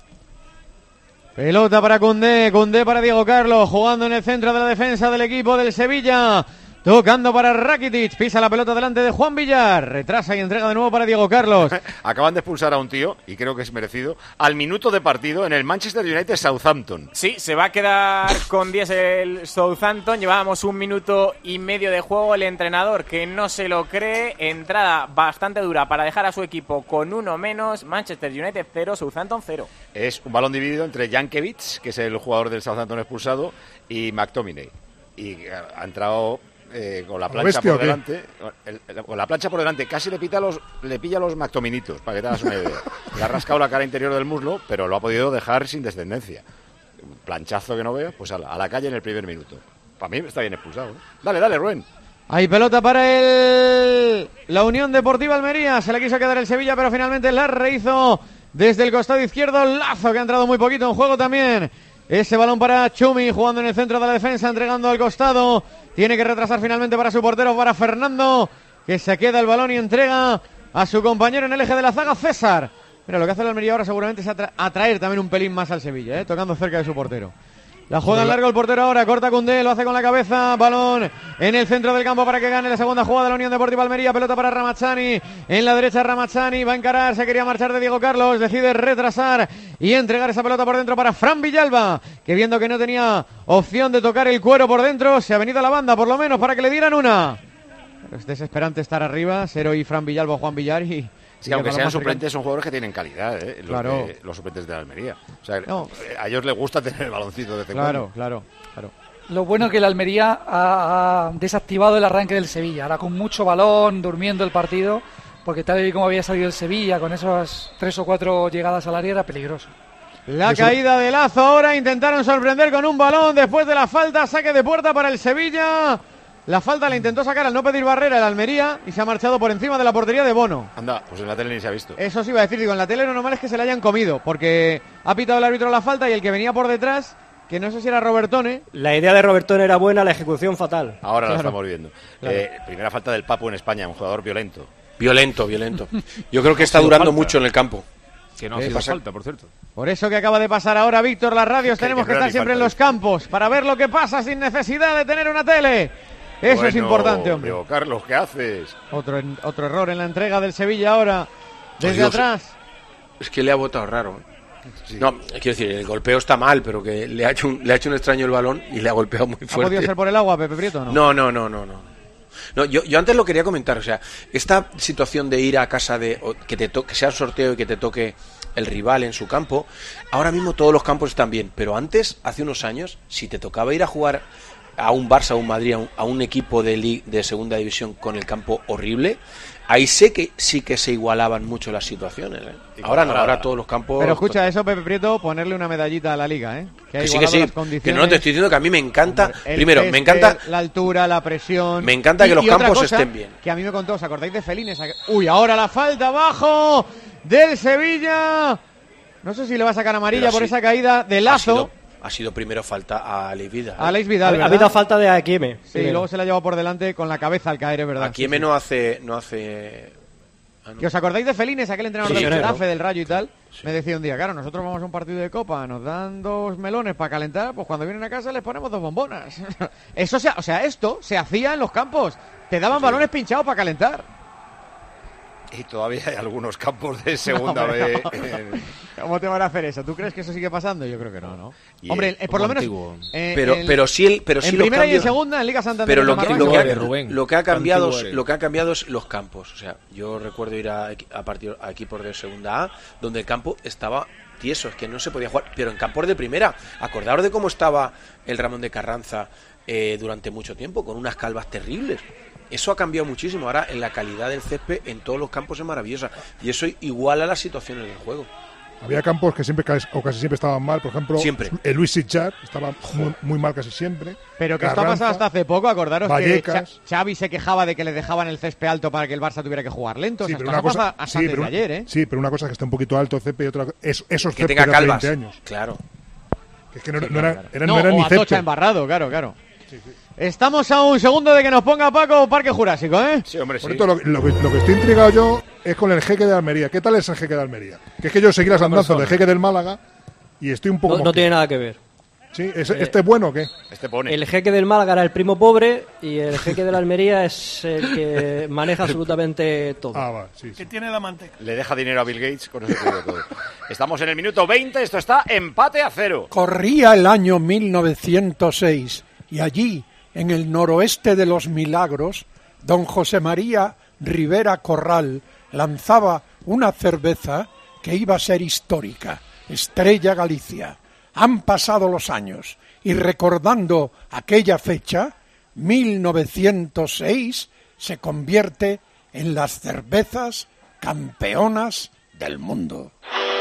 Pelota para Koundé, Koundé para Diego Carlos, jugando en el centro de la defensa del equipo del Sevilla. Tocando para Rakitic, pisa la pelota delante de Juan Villar, retrasa y entrega de nuevo para Diego Carlos. Acaban de expulsar a un tío, y creo que es merecido, al minuto de partido en el Manchester United Southampton. Sí, se va a quedar con diez el Southampton. Llevábamos un minuto y medio de juego. El entrenador, que no se lo cree, entrada bastante dura para dejar a su equipo con uno menos. Manchester United cero, Southampton cero. Es un balón dividido entre Jankiewicz, que es el jugador del Southampton expulsado, y McTominay. Y ha entrado... Eh, con la plancha bestia, por ¿o qué? delante, el, el, con la plancha por delante, casi le pita los, le pilla los McTominitos, para que te hagas una idea. Le ha rascado la cara interior del muslo, pero lo ha podido dejar sin descendencia. Un planchazo que no veo, pues a la, a la calle en el primer minuto. Para mí está bien expulsado, ¿no? Dale, dale, Rubén. Hay pelota para el... la Unión Deportiva Almería. Se le quiso quedar el Sevilla, pero finalmente la rehizo desde el costado izquierdo. Lazo, que ha entrado muy poquito en juego también. Ese balón para Chumi, jugando en el centro de la defensa, entregando al costado. Tiene que retrasar finalmente para su portero, para Fernando, que se queda el balón y entrega a su compañero en el eje de la zaga, César. Mira, lo que hace el Almería ahora seguramente es atra- atraer también un pelín más al Sevilla, ¿eh? Tocando cerca de su portero. La juega en largo el portero ahora, corta Koundé, lo hace con la cabeza, balón en el centro del campo para que gane la segunda jugada de la Unión Deportiva Almería, pelota para Ramazzani, en la derecha Ramazzani, va a encarar, se quería marchar de Diego Carlos, decide retrasar y entregar esa pelota por dentro para Fran Villalba, que viendo que no tenía opción de tocar el cuero por dentro, se ha venido a la banda por lo menos para que le dieran una. Pero es desesperante estar arriba, Cero y Fran Villalba, Juan Villar, y Sí, aunque sean suplentes, son jugadores que tienen calidad, ¿eh? Los, claro. de, los suplentes de la Almería. O sea, no. a ellos les gusta tener el baloncito de vez en Claro, cuando. claro, claro. Lo bueno es que el Almería ha, ha desactivado el arranque del Sevilla. Ahora con mucho balón, durmiendo el partido, porque tal y como había salido el Sevilla, con esas tres o cuatro llegadas al área, era peligroso. La caída de Lazo ahora, intentaron sorprender con un balón después de la falta, saque de puerta para el Sevilla. La falta la intentó sacar al no pedir barrera el Almería y se ha marchado por encima de la portería de Bono. Anda, pues en la tele ni se ha visto. Eso sí iba a decir, digo, en la tele lo normal es que se la hayan comido, porque ha pitado el árbitro la falta y el que venía por detrás, que no sé si era Robertone. La idea de Robertone era buena, la ejecución fatal. Ahora claro. la estamos viendo. Claro. Eh, primera falta del Papu en España, un jugador violento. Violento, violento. Yo creo que está durando falta. mucho en el campo. Que no ha sido falta, por cierto. Por eso que acaba de pasar ahora, Víctor, las radios, que, tenemos que que no estar siempre en los campos para ver lo que pasa sin necesidad de tener una tele. Eso bueno, es importante, hombre. Diego Carlos, ¿qué haces? Otro, otro error en la entrega del Sevilla ahora, desde Dios, atrás. Es que le ha botado raro. Sí. No, quiero decir, el golpeo está mal, pero que le ha hecho un, le ha hecho un extraño el balón y le ha golpeado muy fuerte. ¿Ha podido ser por el agua, Pepe Prieto, no? No, no, no, no, no. No, yo, yo antes lo quería comentar, o sea, esta situación de ir a casa de o, que te to, que sea un sorteo y que te toque el rival en su campo, ahora mismo todos los campos están bien, pero antes, hace unos años, si te tocaba ir a jugar a un Barça, a un Madrid, a un, a un equipo de, li, de segunda división con el campo horrible, ahí sé que sí que se igualaban mucho las situaciones, ¿eh? Ahora no, ahora todos los campos... Pero escucha eso, Pepe Prieto, ponerle una medallita a la Liga, ¿eh? Que, que sí, que sí, que no te estoy diciendo que a mí me encanta, Hombre, primero, césped, me encanta... la altura, la presión... Me encanta y, que los y campos cosa, estén bien. Que a mí me contó, ¿os acordáis de Felines? Uy, ahora la falta abajo del Sevilla... No sé si le va a sacar amarilla por sí, esa caída de Lazo. Ha sido, ha sido primero falta a Alex Vidal. A Alex Vidal, ¿verdad? Ha habido falta de Akieme. Sí, primero. Y luego se la ha llevado por delante con la cabeza al caer, es verdad. Akieme sí, sí. no hace... No hace... Ah, no. ¿Que os acordáis de Felines, aquel entrenador sí, del Getafe, del Rayo y tal? Sí. Me decía un día, claro, nosotros vamos a un partido de Copa, nos dan dos melones para calentar, pues cuando vienen a casa les ponemos dos bombonas. Eso se, o sea, esto se hacía en los campos. Te daban sí. balones pinchados para calentar. Y todavía hay algunos campos de segunda no, B. No. En... ¿Cómo te van a hacer eso? ¿Tú crees que eso sigue pasando? Yo creo que no, ¿no? Y hombre, eh, por lo menos... Eh, pero, el, pero sí, el, pero sí en los primera cambios... y en segunda, en Liga Santander... Pero lo que, lo, que ha, lo, que ha cambiado, lo que ha cambiado es los campos. O sea, yo recuerdo ir a, a, partir, a equipos de segunda A, donde el campo estaba tieso, es que no se podía jugar. Pero en campos de primera, acordaos de cómo estaba el Ramón de Carranza eh, durante mucho tiempo, con unas calvas terribles. Eso ha cambiado muchísimo. Ahora en la calidad del césped en todos los campos es maravillosa y eso iguala las situaciones del juego. Había campos que siempre o casi siempre estaban mal, por ejemplo, siempre. el Luis Sitchar estaba muy, muy mal casi siempre. Pero que esto ha pasado hasta hace poco, acordaros Vallecas. que Xavi se quejaba de que le dejaban el césped alto para que el Barça tuviera que jugar lento. Sí, o sea, pero una cosa, hasta sí, pero, de ayer, ¿eh? Sí, pero una cosa es que está un poquito alto el césped y otra es, esos que tenga calvas. veinte años. Claro. Que es que no, sí, no, era, claro. Era, no, no era o ni Atocha césped. embarrado, claro, claro. Sí, sí. Estamos a un segundo de que nos ponga Paco Parque Jurásico, ¿eh? Sí, hombre, Por sí. Esto, lo, lo, que, lo que estoy intrigado yo es con el Jeque de Almería. ¿Qué tal es el Jeque de Almería? Que es que yo seguí las andanzas del Jeque del Málaga y estoy un poco... No, no tiene nada que ver. ¿Sí? ¿Es, eh, ¿Este es bueno o qué? Este pone. El Jeque del Málaga era el primo pobre y el Jeque de la Almería es el que maneja absolutamente todo. Ah, va, sí, sí. Que tiene la manteca. Le deja dinero a Bill Gates, con eso te digo todo. Estamos en el minuto veinte, esto está empate a cero. Corría el año mil novecientos seis y allí, en el noroeste de los Milagros, don José María Rivera Corral lanzaba una cerveza que iba a ser histórica, Estrella Galicia. Han pasado los años y recordando aquella fecha, mil novecientos seis se convierte en las cervezas campeonas del mundo.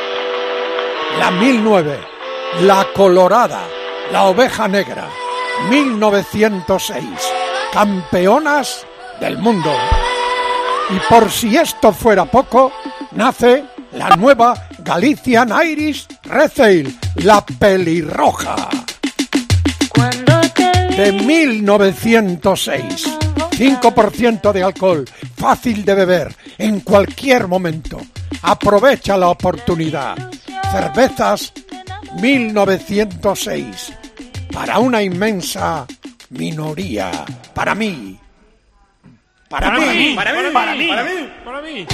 La mil nueve, la Colorada, la Oveja Negra, mil novecientos seis, campeonas del mundo. Y por si esto fuera poco, nace la nueva Galician Irish Red Ale, la pelirroja. De mil novecientos seis, cinco por ciento de alcohol, fácil de beber en cualquier momento. Aprovecha la oportunidad. Cervezas mil novecientos seis, para una inmensa minoría. Para mí. Para, para mí. mí. Para mí. Para mí. Para mí. Para mí.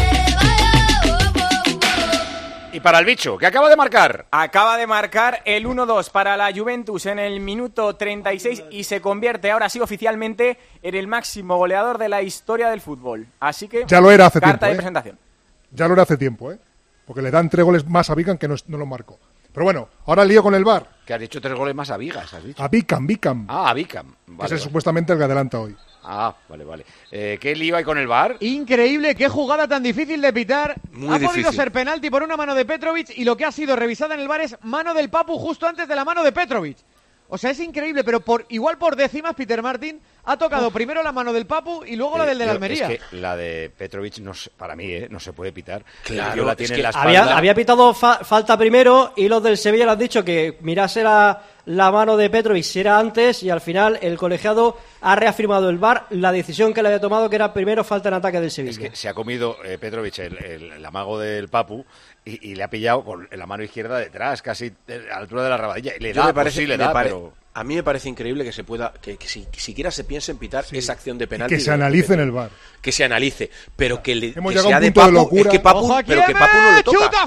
Y para el bicho, que acaba de marcar. Acaba de marcar el uno dos para la Juventus en el minuto treinta y seis y se convierte ahora sí oficialmente en el máximo goleador de la historia del fútbol. Así que ya lo era hace carta tiempo, de ¿eh? presentación. Ya lo era hace tiempo, ¿eh? Porque le dan tres goles más a Vickham que no, no los marcó. Pero bueno, ahora lío con el V A R. Que has dicho tres goles más a Vigas, has dicho. A Vickham, Vickham. Ah, a Vickham. Que Vale, ese es vale. supuestamente el que adelanta hoy. Ah, vale, vale. Eh, ¿Qué lío hay con el V A R? Increíble, qué jugada tan difícil de pitar. Muy ha podido difícil. ser penalti por una mano de Petrovic y lo que ha sido revisada en el V A R es mano del Papu justo antes de la mano de Petrovic. O sea, es increíble, pero por igual por décimas Peter Martin ha tocado Uf. primero la mano del Papu y luego la Eh, del de la yo- Almería. Es que la de Petrovic, no se- para mí, ¿eh? no se puede pitar. Claro, Yo la es tiene que en la espalda. había, había pitado fa- falta primero y los del Sevilla le han dicho que mirase la, la mano de Petrovic si era antes y al final el colegiado ha reafirmado el V A R la decisión que le había tomado, que era primero falta en ataque del Sevilla. Es que se ha comido eh, Petrovic el, el- el amago del Papu y, y le ha pillado con la mano izquierda detrás, casi eh, a la altura de la rabadilla. Y le Yo da, me pues parece, sí, le me da, pare- pero... A mí me parece increíble que se pueda, que, que si, siquiera se piense en pitar esa acción de penalti. que se de- analice en el V A R. Que se analice, pero que, le, Hemos que llegado a sea un de punto de Papu, locura. es que Papu, Ojo aquí, pero que Papu no lo toca. ¡Chuta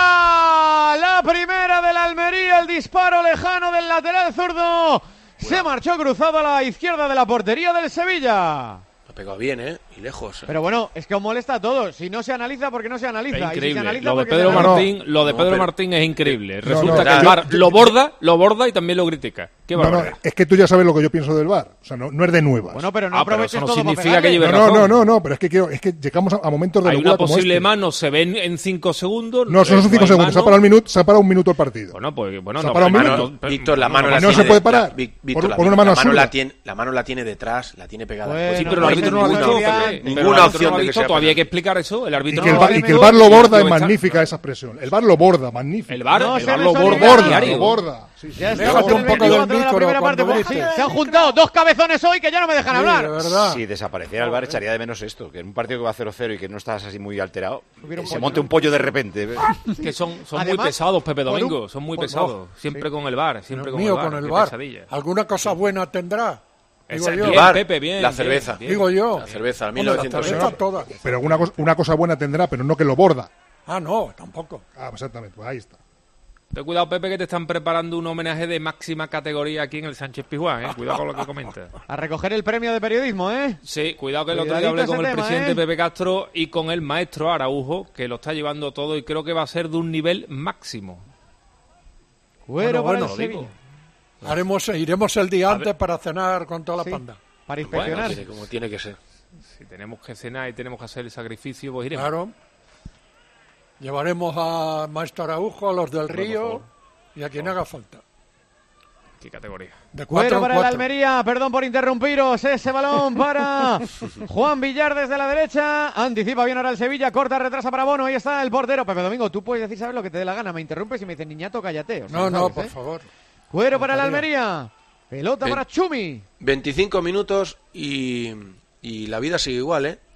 fuera! La primera del Almería, el disparo lejano del lateral zurdo. Se marchó cruzado a la izquierda de la portería del Sevilla. Lo ha pegado bien, ¿eh? Y lejos. Pero bueno, es que os molesta a todos. Si no se analiza, porque no se analiza. Es Y si se increíble. analiza, Lo de porque Pedro se analiza. Martín, lo de No, Pedro pero- Martín es increíble. No, Resulta no, que el yo- V A R lo borda, lo borda y también lo critica. Qué No, no, barbaridad. es que tú ya sabes lo que yo pienso del V A R. O sea, no, no es de nuevas. Bueno, pero no Ah, pero aproveches eso no todo para significa que pegarle. lleve no, no, razón. no, no, no, pero es que quiero, es que llegamos a, a momentos de Hay locura una como posible este. mano, se ven en cinco segundos. No, son eh, cinco hay segundos. Se ha mano. parado un minuto, se ha parado un minuto el partido. Bueno, pues bueno, Se ha no, parado pero un mano- minuto. pero- Víctor, la no, mano no, la no tiene se puede de- parar. la- Vic- Por- Víctor, la- por una mano la, mano la, absurda. tiene, la mano la tiene detrás, la tiene pegada. Bueno, Sí, pero el no, árbitro no lo ha no, visto. no, Pepe. no, Pero ninguna el árbitro opción no lo ha de que visto, sea todavía hay penalti. que explicar eso. El Y árbitro que, el, no va- lo ha y que el visto. V A R lo borda, Y es está- magnífica esa expresión. El V A R lo borda, magnífico. El V A R, No el se V A R me lo olvide. borda borda, diario. lo borda. Sí, sí. Ya Sí, estamos déjate en un el poco veinticuatro del de la micro primera parte. cuando Buah, grites. Se han juntado dos cabezones hoy que ya no me dejan Sí, hablar. de verdad. Si desapareciera el V A R echaría de menos esto, que en un partido que va cero cero y que no estás así muy alterado, Hubiera un se pollo, monte ¿no? un pollo de repente. Que son, son muy Además, pesados, Pepe por un- Domingo. Son muy por- pesados. oh, Siempre sí. con el V A R. Siempre Dios con mío, el V A R. con el Qué V A R. pesadilla. ¿Alguna cosa buena tendrá? Digo Esa- yo. bien, El V A R, Pepe, bien. la bien, cerveza. bien. Digo yo. La cerveza, Bueno, la mil novecientos cerveza ochenta. toda. Pero una, cosa- una cosa buena tendrá, pero no que lo borda. Ah, no, tampoco. Ah, exactamente, pues ahí está. Ten cuidado, Pepe, que te están preparando un homenaje de máxima categoría aquí en el Sánchez Pizjuán, ¿eh? Cuidado con lo que comentas. A recoger el premio de periodismo, ¿eh? Sí, cuidado que el otro día Cuidadito hablé con ese el tema, presidente ¿eh? Pepe Castro y con el maestro Araujo, que lo está llevando todo y creo que va a ser de un nivel máximo. Bueno, Bueno, para bueno, el Sevilla. Haremos, iremos el día antes para cenar con toda la Sí. panda. Para Bueno, inspeccionar. Tiene- como tiene que ser. Si tenemos que cenar y tenemos que hacer el sacrificio, pues iremos. Claro. Llevaremos a Maestro Araujo, a los del por Río favor. y a quien haga falta. Qué categoría. De cuatro Bueno en para el cuatro. Almería, perdón por interrumpiros, ese balón para Juan Villar desde la derecha, anticipa bien ahora el Sevilla, corta, retrasa para Bono, ahí está el portero. Pepe Domingo, tú puedes decir, sabes lo que te dé la gana, me interrumpes y me dices, niñato, cállate. O sea, No, no, ¿sabes, por eh? favor. Cuero para el Faltaría. Almería, pelota Ven. para Chumi. veinticinco minutos y, y la vida sigue igual, ¿eh?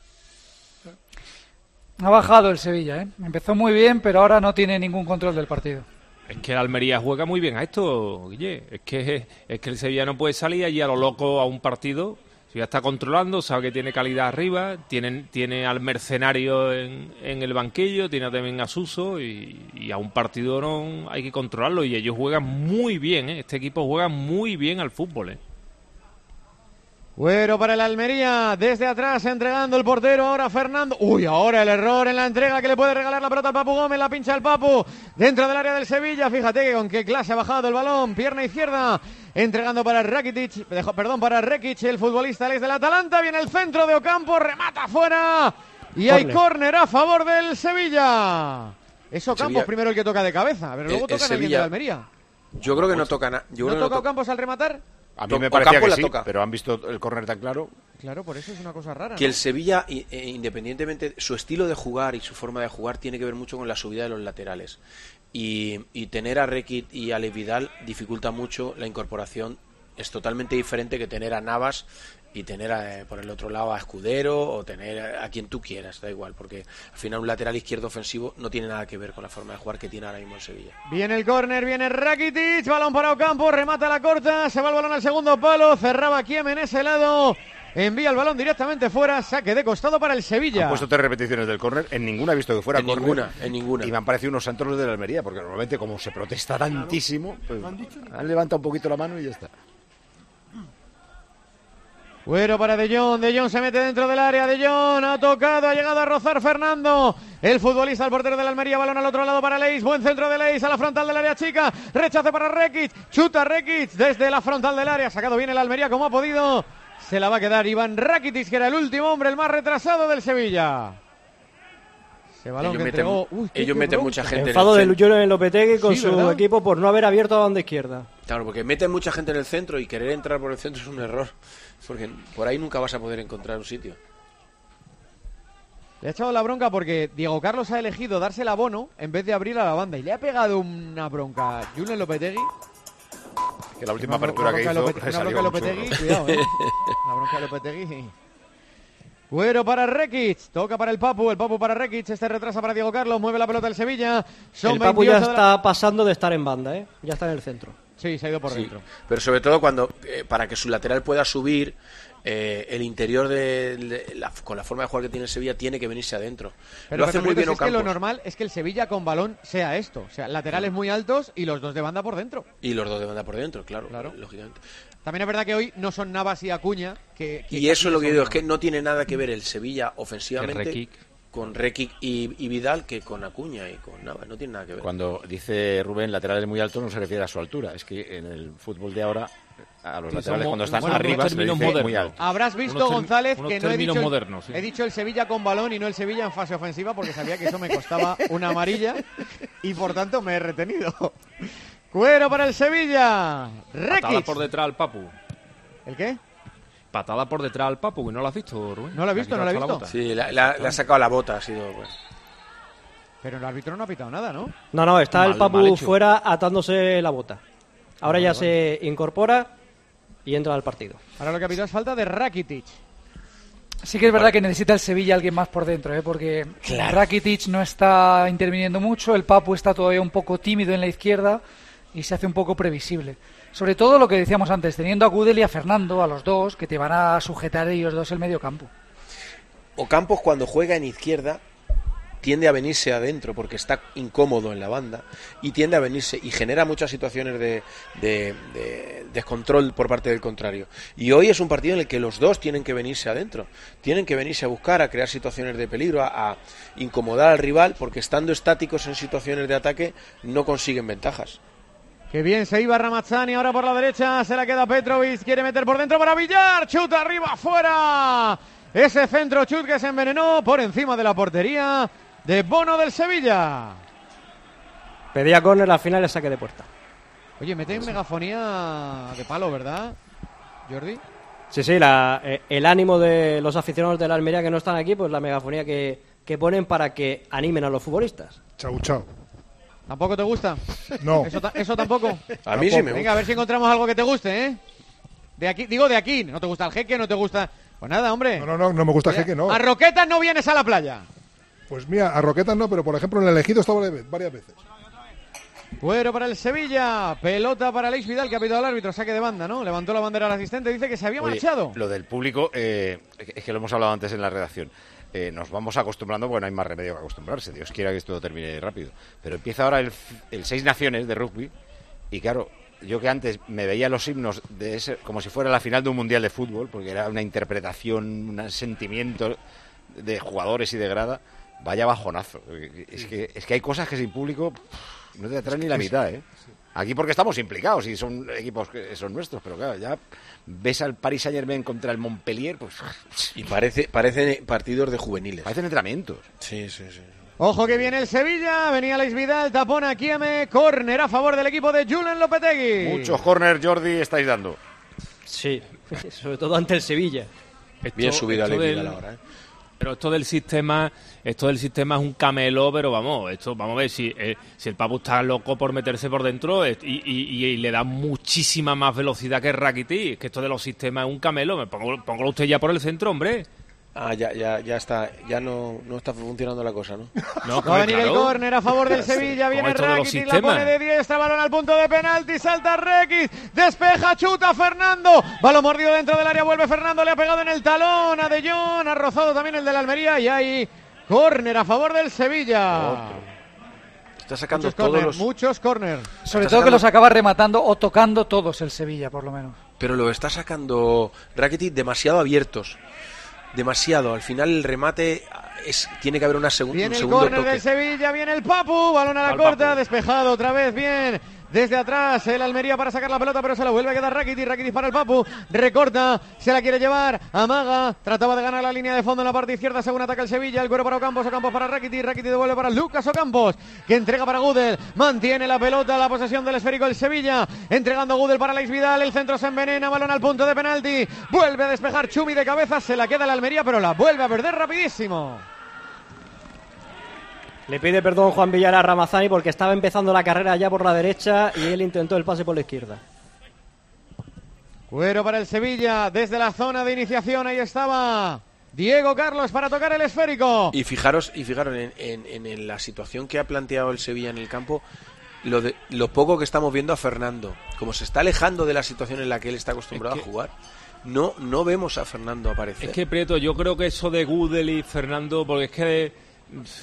Ha bajado el Sevilla, ¿eh? Empezó muy bien, pero ahora no tiene ningún control del partido. Es que el Almería juega muy bien a esto, Guille. Es que, es que el Sevilla no puede salir allí a lo loco a un partido. Si ya está controlando, sabe que tiene calidad arriba, tiene, tiene al mercenario en, en el banquillo, tiene también a Suso y, y a un partido no hay que controlarlo. Y ellos juegan muy bien, ¿eh? Este equipo juega muy bien al fútbol, ¿eh? Cuero para el Almería, desde atrás entregando el portero, ahora Fernando. Uy, ahora el error en la entrega que le puede regalar la pelota al Papu Gómez, la pincha el Papu dentro del área del Sevilla. Fíjate que con qué clase ha bajado el balón, pierna izquierda, entregando para Rakitic, dejo, perdón, para Rekic, el futbolista el ex del Atalanta. Viene el centro de Ocampo, remata fuera y hay Córner. córner a favor del Sevilla. Es Ocampos Sevilla- primero el que toca de cabeza, pero El- luego el toca en el Sevilla- de Almería. Yo creo que no toca nada. Yo ¿No creo que no toca toca. Ocampos al rematar? A mí To- me parecía Ocampo que la sí, toca. pero han visto el córner tan claro. Claro, por eso es una cosa rara. Que ¿no? el Sevilla, i- eh, independientemente, su estilo de jugar y su forma de jugar tiene que ver mucho con la subida de los laterales. Y, y tener a Rekic y a Ale Vidal dificulta mucho la incorporación. Es totalmente diferente que tener a Navas y tener a, eh, por el otro lado a Escudero o tener a, a quien tú quieras, da igual, porque al final un lateral izquierdo ofensivo no tiene nada que ver con la forma de jugar que tiene ahora mismo el Sevilla. Viene el córner, viene Rakitic, balón para Ocampo, remata la corta, se va el balón al segundo palo, cerraba Kiem en ese lado, envía el balón directamente fuera, saque de costado para el Sevilla. Han puesto tres repeticiones del córner, en ninguna he visto que fuera En córner. ninguna, en ninguna. Y me han parecido unos santos los de la Almería, porque normalmente como se protesta tantísimo, pues han levantado un poquito la mano y ya está. Cuero para De Jong, De Jong se mete dentro del área, De Jong ha tocado, ha llegado a rozar Fernando, el futbolista, el portero de la Almería, balón al otro lado para Leis, buen centro de Leis a la frontal del área chica, rechace para Rekic, chuta Rekic desde la frontal del área, sacado bien el Almería como ha podido, se la va a quedar Iván Rakitic, que era el último hombre, el más retrasado del Sevilla. Ese balón ellos que meten, entregó. Uy, ellos meten mucha gente. Enfado en el de Julen Lopetegui con Sí, su ¿verdad? equipo por no haber abierto a banda izquierda. Claro, porque meten mucha gente en el centro y querer entrar por el centro es un error. Porque por ahí nunca vas a poder encontrar un sitio. Le ha echado la bronca porque Diego Carlos ha elegido dársela a Bono en vez de abrir a la banda. Y le ha pegado una bronca Julen Lopetegui. Que la última Una bro- apertura una que bronca hizo Lopete- le una salió bronca un Lopetegui, churro. cuidado, ¿eh? Una bronca de Lopetegui. Cuero para Rekic, toca para el Papu, el Papu para Rekic, este retrasa para Diego Carlos, mueve la pelota el Sevilla. Son El Papu ya veintiocho de la- está pasando de estar en banda, ¿eh? Ya está en el centro. Sí, se ha ido por Sí, dentro. pero sobre todo cuando eh, para que su lateral pueda subir, eh, el interior de, de la, con la forma de jugar que tiene el Sevilla tiene que venirse adentro. Pero Lo hace muy bien es que lo Ocampos. normal es que el Sevilla con balón sea esto, o sea, laterales muy altos y los dos de banda por dentro. Y los dos de banda por dentro, claro, lógicamente. También es verdad que hoy no son Navas y Acuña. Que, que Y eso es lo que son- digo, es que no tiene nada que ver el Sevilla ofensivamente Rekic. con Rekic y, y Vidal que con Acuña y con Navas, no tiene nada que ver. Cuando dice Rubén laterales muy altos no se refiere a su altura, es que en el fútbol de ahora a los Sí, laterales son cuando mo- están bueno, arriba unos se le términos dice muy modernos. alto. Habrás visto, Unos term- González, unos que no he términos dicho, el, modernos, sí. he dicho el Sevilla con balón y no el Sevilla en fase ofensiva porque sabía que eso me costaba una amarilla y por tanto me he retenido. Cuero para el Sevilla. Patada Rekic. por detrás al Papu. ¿El qué? Patada por detrás al Papu, que no lo has visto, Rubén. No lo he Le ha visto, no lo he quitado visto. hasta la bota. Sí, la- la- le ha sacado la bota, ha sido pues. Pero el árbitro no ha pitado nada, ¿no? No, no, está Mal- el Papu mal hecho. fuera atándose la bota. Ahora Vale, ya vale. se incorpora y entra al partido. Ahora lo que ha pitado es falta de Rakitic. Sí que es verdad que necesita el Sevilla alguien más por dentro, ¿eh? Porque Rakitic no está interviniendo mucho, el Papu está todavía un poco tímido en la izquierda y se hace un poco previsible. Sobre todo lo que decíamos antes, teniendo a Gudel y a Fernando, a los dos, que te van a sujetar ellos dos el medio campo. Ocampos cuando juega en izquierda tiende a venirse adentro porque está incómodo en la banda y tiende a venirse y genera muchas situaciones de, de- de descontrol por parte del contrario. Y hoy es un partido en el que los dos tienen que venirse adentro, tienen que venirse a buscar, a crear situaciones de peligro, a, a incomodar al rival porque estando estáticos en situaciones de ataque no consiguen ventajas. Que bien se iba Ramazzani, ahora por la derecha se la queda Petrovic, quiere meter por dentro para Villar, chuta arriba, fuera. Ese centro chut que se envenenó por encima de la portería de Bono del Sevilla. Pedía córner, al final el saque de puerta. Oye, mete en megafonía de palo, ¿verdad, Jordi? Sí, sí, la, eh, el ánimo de los aficionados de la Almería que no están aquí, pues la megafonía que, que ponen para que animen a los futbolistas. Chau, chau. ¿Tampoco te gusta? No. ¿Eso, ta- eso tampoco? A mí sí me Venga, gusta. a ver si encontramos algo que te guste, ¿eh? De aquí, digo de aquí, ¿no te gusta el jeque? ¿No te gusta...? Pues nada, hombre. No, no, no, no me gusta el Mira, jeque, no. A Roquetas no vienes a la playa. Pues mira, a Roquetas no, pero por ejemplo en el elegido estaba varias veces. Cuero para el Sevilla, pelota para Aleix Vidal, que ha pitado al árbitro, saque de banda, ¿no? Levantó la bandera al asistente, dice que se había Oye, marchado. Lo del público, eh, es que lo hemos hablado antes en la redacción. Eh, nos vamos acostumbrando porque no hay más remedio que acostumbrarse. Dios quiera que esto termine rápido. Pero empieza ahora el, el Seis Naciones de rugby y claro, yo que antes me veía los himnos de ese, como si fuera la final de un mundial de fútbol, porque era una interpretación, un sentimiento de jugadores y de grada, vaya bajonazo. Es que, es que hay cosas que sin público pff, no te atraen ni la mitad, ¿eh? Aquí porque estamos implicados y son equipos que son nuestros, pero claro, ya ves al Paris Saint-Germain contra el Montpellier, pues... Y parece parecen partidos de juveniles. Parecen entrenamientos. Sí, sí, sí. Ojo que viene el Sevilla, venía Aleix Vidal, tapón a Kieme, córner a favor del equipo de Julen Lopetegui. Muchos corners, Jordi, estáis dando. Sí, sobre todo ante el Sevilla. Bien subido esto Aleix del- Vidal ahora, ¿eh? Pero esto del sistema, esto del sistema es un camelo, pero vamos, esto vamos a ver si, eh, si el Papu está loco por meterse por dentro eh, y, y- y le da muchísima más velocidad que Rakitic, que esto de los sistemas es un camelo, me pongo, póngalo usted ya por el centro, hombre. Ah, ya, ya, ya está, ya no, no está funcionando la cosa, ¿no? No, Va a venir el córner a favor del Sevilla, Con viene esto de los Rakitic, la sistemas. pone de diestra, balón al punto de penalti, salta Rekic, despeja, chuta Fernando, balón mordido dentro del área, vuelve Fernando, le ha pegado en el talón a De Jong, ha rozado también el de la Almería y hay córner a favor del Sevilla. Está sacando Muchos todos córner, los... muchos córner. Sobre Está todo que sacando- los acaba rematando o tocando todos el Sevilla, por lo menos. pero lo está sacando Rakitic demasiado abiertos. Demasiado. Al final el remate es, tiene que haber una segu- un Viene el segundo córner toque. del Sevilla, viene el Papu, balón a la Al corta, Papu. despejado otra vez bien. Desde atrás el Almería para sacar la pelota, pero se la vuelve a quedar Rakitic. Rakitic para el Papu, recorta, se la quiere llevar, amaga, trataba de ganar la línea de fondo en la parte izquierda según ataca el Sevilla. El cuero para Ocampos, Ocampos para Rakitic, Rakitic devuelve para Lucas Ocampos, que entrega para Gudel, mantiene la pelota, la posesión del esférico el Sevilla, entregando Gudel para Alex Vidal, el centro se envenena, balón al punto de penalti, vuelve a despejar Chumi de cabeza, se la queda el Almería, pero la vuelve a perder rapidísimo. Le pide perdón Juan Villar a Ramazani porque estaba empezando la carrera ya por la derecha y él intentó el pase por la izquierda. Cuero para el Sevilla, desde la zona de iniciación, ahí estaba Diego Carlos para tocar el esférico. Y fijaros, y fijaros en, en, en, en la situación que ha planteado el Sevilla en el campo, lo, de, lo poco que estamos viendo a Fernando, como se está alejando de la situación en la que él está acostumbrado Es que- a jugar. No, no vemos a Fernando aparecer. Es que, Prieto, yo creo que eso de Gudel y Fernando, porque es que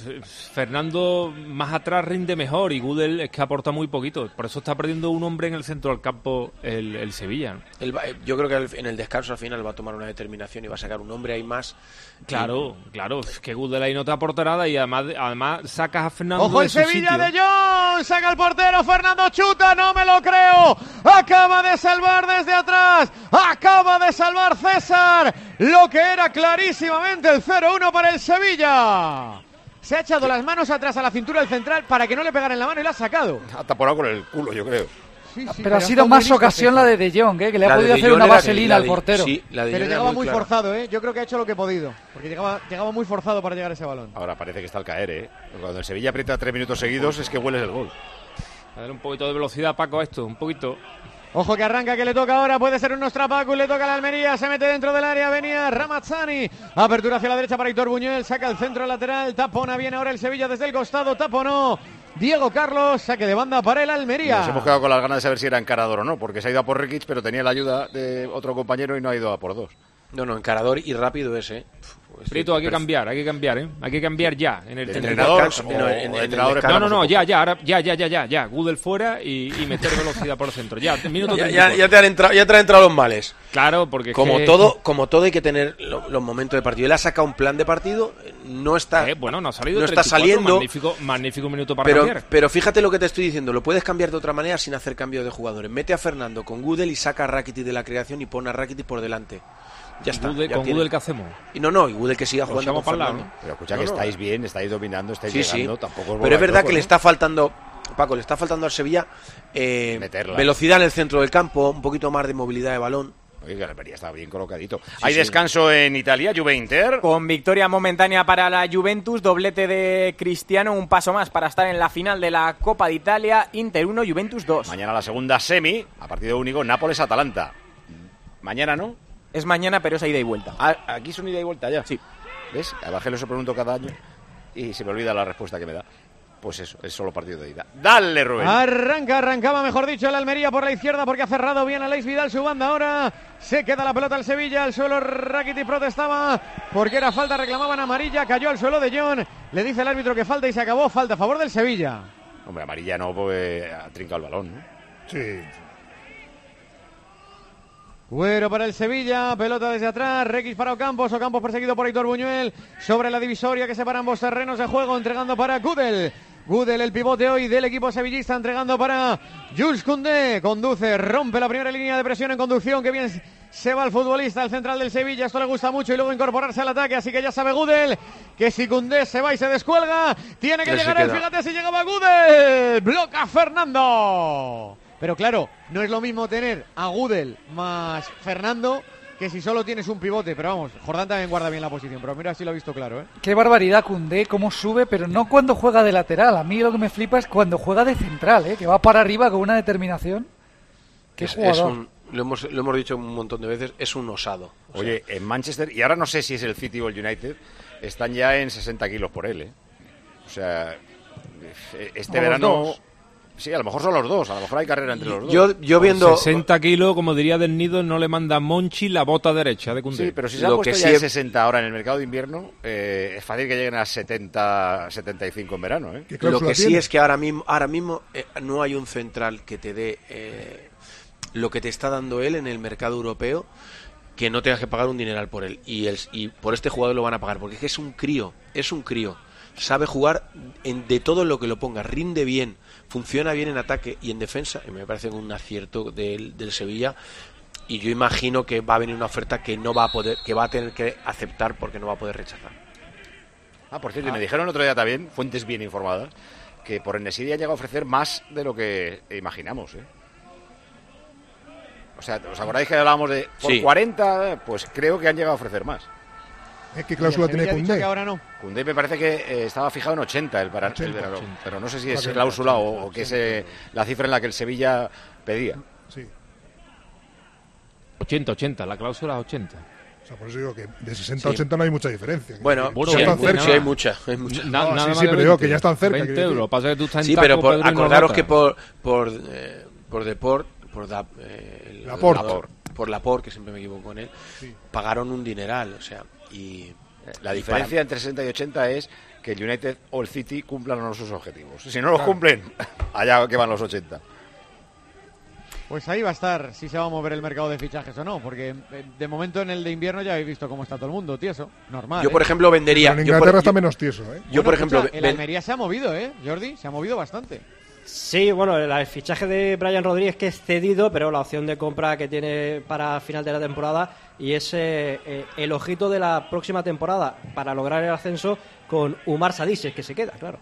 Fernando más atrás rinde mejor y Gudel es que aporta muy poquito. Por eso está perdiendo un hombre en el centro del campo el, el Sevilla, ¿no? Él va- yo creo que al- en el descanso al final va a tomar una determinación y va a sacar un hombre ahí más. Claro, claro, es que Gudel ahí no te aporta nada y además, además sacas a Fernando Ojo de el su Sevilla sitio. de John, saca el portero, Fernando chuta, no me lo creo, acaba de salvar desde atrás, acaba de salvar César, lo que era clarísimamente el cero uno para el Sevilla. Se ha echado las manos atrás a la cintura del central para que no le pegara en la mano y la ha sacado. Ha taponado con el culo, yo creo. Sí, sí, Pero ha está sido muy más listo ocasión César. la de De Jong, ¿eh? Que le ha La de podido De hacer Jong una era que- vaselina la al de- portero. sí, la de Pero Jong era llegaba muy clara. forzado, ¿eh? Yo creo que ha hecho lo que ha podido, porque llegaba, llegaba muy forzado para llegar a ese balón. Ahora parece que está al caer, ¿eh? Cuando el Sevilla aprieta tres minutos seguidos es que hueles el gol. A ver un poquito de velocidad, Paco, a esto, un poquito. Ojo que arranca, que le toca ahora, puede ser un Nostrapacu, le toca a la Almería, se mete dentro del área, venía Ramazzani, apertura hacia la derecha para Héctor Buñuel, saca el centro lateral, tapona bien ahora el Sevilla desde el costado, taponó Diego Carlos, saque de banda para el Almería. Nos hemos quedado con las ganas de saber si era encarador o no, porque se ha ido a por Rikic, pero tenía la ayuda de otro compañero y no ha ido a por dos. No, no, encarador y rápido ese. ¿eh? Uf, Prieto, hay que perf- cambiar, hay que cambiar, ¿eh? Hay que cambiar ya. En el ¿De en el entrenador descanso. o- no, en- o en- de en entrenador el No, no, esperamos no, un ya, poco? ya, ahora, ya, ya, ya, ya, ya. Gudel fuera y, y meter velocidad por el centro. Ya, minuto Ya, treinta y ya, ya te han entrado, ya te han entrado los males. Claro, porque es Como que- todo, como todo hay que tener lo- los momentos de partido. Él ha sacado un plan de partido, no está, Eh, bueno, no ha salido no está treinta y cuatro, saliendo. Magnífico, magnífico minuto para Pero, cambiar. pero fíjate lo que te estoy diciendo, lo puedes cambiar de otra manera sin hacer cambio de jugadores. Mete a Fernando con Gudel y saca a Rakitic de la creación y pone a Rakitic por delante. Ya está. Gudel- ya con tiene. Gudel, ¿qué hacemos? Y no, no, y Gudel que siga Lo jugando echamos con para el lado, Fernando. Pero escucha No, que no. estáis bien, estáis dominando, estáis Sí, sí. llegando, tampoco os Pero es volváis verdad locos, que le ¿eh? está faltando, Paco, le está faltando al Sevilla eh, Meterla. velocidad en el centro del campo, un poquito más de movilidad de balón. Oye, que la Almería está bien colocadito. Sí, Hay sí. descanso en Italia, Juve Inter. Con victoria momentánea para la Juventus, doblete de Cristiano, un paso más para estar en la final de la Copa de Italia. Inter uno, Juventus dos. Mañana la segunda semi, a partido único, Nápoles-Atalanta. Mañana, ¿no? Es mañana, pero es a ida y vuelta. Ah, aquí son ida y vuelta ya. Sí. ¿Ves? A Evangelio se pregunto cada año y se me olvida la respuesta que me da. Pues eso, es solo partido de ida. Dale, Rubén. Arranca, arrancaba, mejor dicho, el Almería por la izquierda porque ha cerrado bien Alex Vidal su banda ahora. Se queda la pelota al Sevilla, al suelo Rakitic protestaba porque era falta, reclamaban amarilla, cayó al suelo de John. Le dice el árbitro que falta y se acabó, falta a favor del Sevilla. Hombre, amarilla no, porque ha trincado el balón, ¿no? Sí. Cuero para el Sevilla, pelota desde atrás, Requis para Ocampos, Ocampos perseguido por Héctor Buñuel, sobre la divisoria que separa ambos terrenos de juego, entregando para Gudel. Gudel, el pivote hoy del equipo sevillista, entregando para Jules Koundé, conduce, rompe la primera línea de presión en conducción, que bien se va el futbolista, el central del Sevilla, esto le gusta mucho y luego incorporarse al ataque, así que ya sabe Gudel que si Koundé se va y se descuelga, tiene que Pero se llegar él, queda. fíjate si llegaba Gudel, bloca Fernando. Pero claro, no es lo mismo tener a Gudel más Fernando que si solo tienes un pivote. Pero vamos, Jordán también guarda bien la posición. Pero mira, si lo ha visto claro, ¿eh? Qué barbaridad Koundé, cómo sube, pero no cuando juega de lateral. A mí lo que me flipa es cuando juega de central, ¿eh? Que va para arriba con una determinación. Qué Es, jugador. es un, lo, hemos, lo hemos dicho un montón de veces, es un osado. O Oye, en Manchester, y ahora no sé si es el City o el United, están ya en sesenta kilos por él, ¿eh? O sea, este O los verano... dos. Sí, a lo mejor son los dos, a lo mejor hay carrera entre los dos. Yo, yo viendo... sesenta kilos, como diría Del Nido, no le manda Monchi la bota derecha de Koundé. Sí, pero si se han Lo puesto que ya sí en es- sesenta ahora en el mercado de invierno, eh, es fácil que lleguen a setenta, setenta y cinco en verano, ¿eh? ¿Qué Lo cláusula que sí tiene? es que ahora mismo, ahora mismo eh, no hay un central que te dé... eh, lo que te está dando él en el mercado europeo, que no tengas que pagar un dineral por él. Y, el, y por este jugador lo van a pagar, porque es que es un crío, es un crío. Sabe jugar en, de todo lo que lo ponga, rinde bien, funciona bien en ataque y en defensa, y me parece un acierto del, del Sevilla. Y yo imagino que va a venir una oferta que no va a poder, que va a tener que aceptar porque no va a poder rechazar. Ah, por cierto, ah. me dijeron el otro día también, fuentes bien informadas, que por En-Nesyri han llegado a ofrecer más de lo que imaginamos, ¿eh? O sea, ¿os acordáis que hablábamos de por sí. cuarenta? Pues creo que han llegado a ofrecer más. ¿Qué cláusula tiene Koundé? Ahora no. Koundé me parece que eh, estaba fijado en ochenta el, para, ochenta, el verano, ochenta. Pero no sé si es ochenta, cláusula ochenta, o, o que es eh, la cifra en la que el Sevilla pedía. Sí. ochenta, ochenta, la cláusula es ochenta. O sea, por eso digo que de sesenta a ochenta no hay mucha diferencia. Bueno, bueno sí, hay, cerca. sí hay mucha. Hay mucha. No, no, sí, sí, pero digo que ya están cerca. veinte euros, pasa que tú estás en sí, taco, pero por, Pedro, acordaros no que por por eh, por Deport, por da, eh, el, Laporte. Laport, por Laporte, que siempre me equivoco con él, sí. pagaron un dineral, o sea, y la diferencia para... entre sesenta y ochenta es que el United o el City cumplan o no sus objetivos. Si no los claro. cumplen, allá que van los ochenta. Pues ahí va a estar si se va a mover el mercado de fichajes o no, porque de momento en el de invierno ya habéis visto cómo está todo el mundo, tieso, normal. Yo, ¿eh? por ejemplo, vendería... Pero en Inglaterra yo por, está yo, menos tieso, ¿eh? Yo, bueno, por ejemplo... Escucha, el Almería se ha movido, ¿eh, Jordi? Se ha movido bastante. Sí, bueno, el fichaje de Brian Rodríguez que es cedido, pero la opción de compra que tiene para final de la temporada y es eh, eh, el ojito de la próxima temporada para lograr el ascenso con Umar Sadises, que se queda, claro.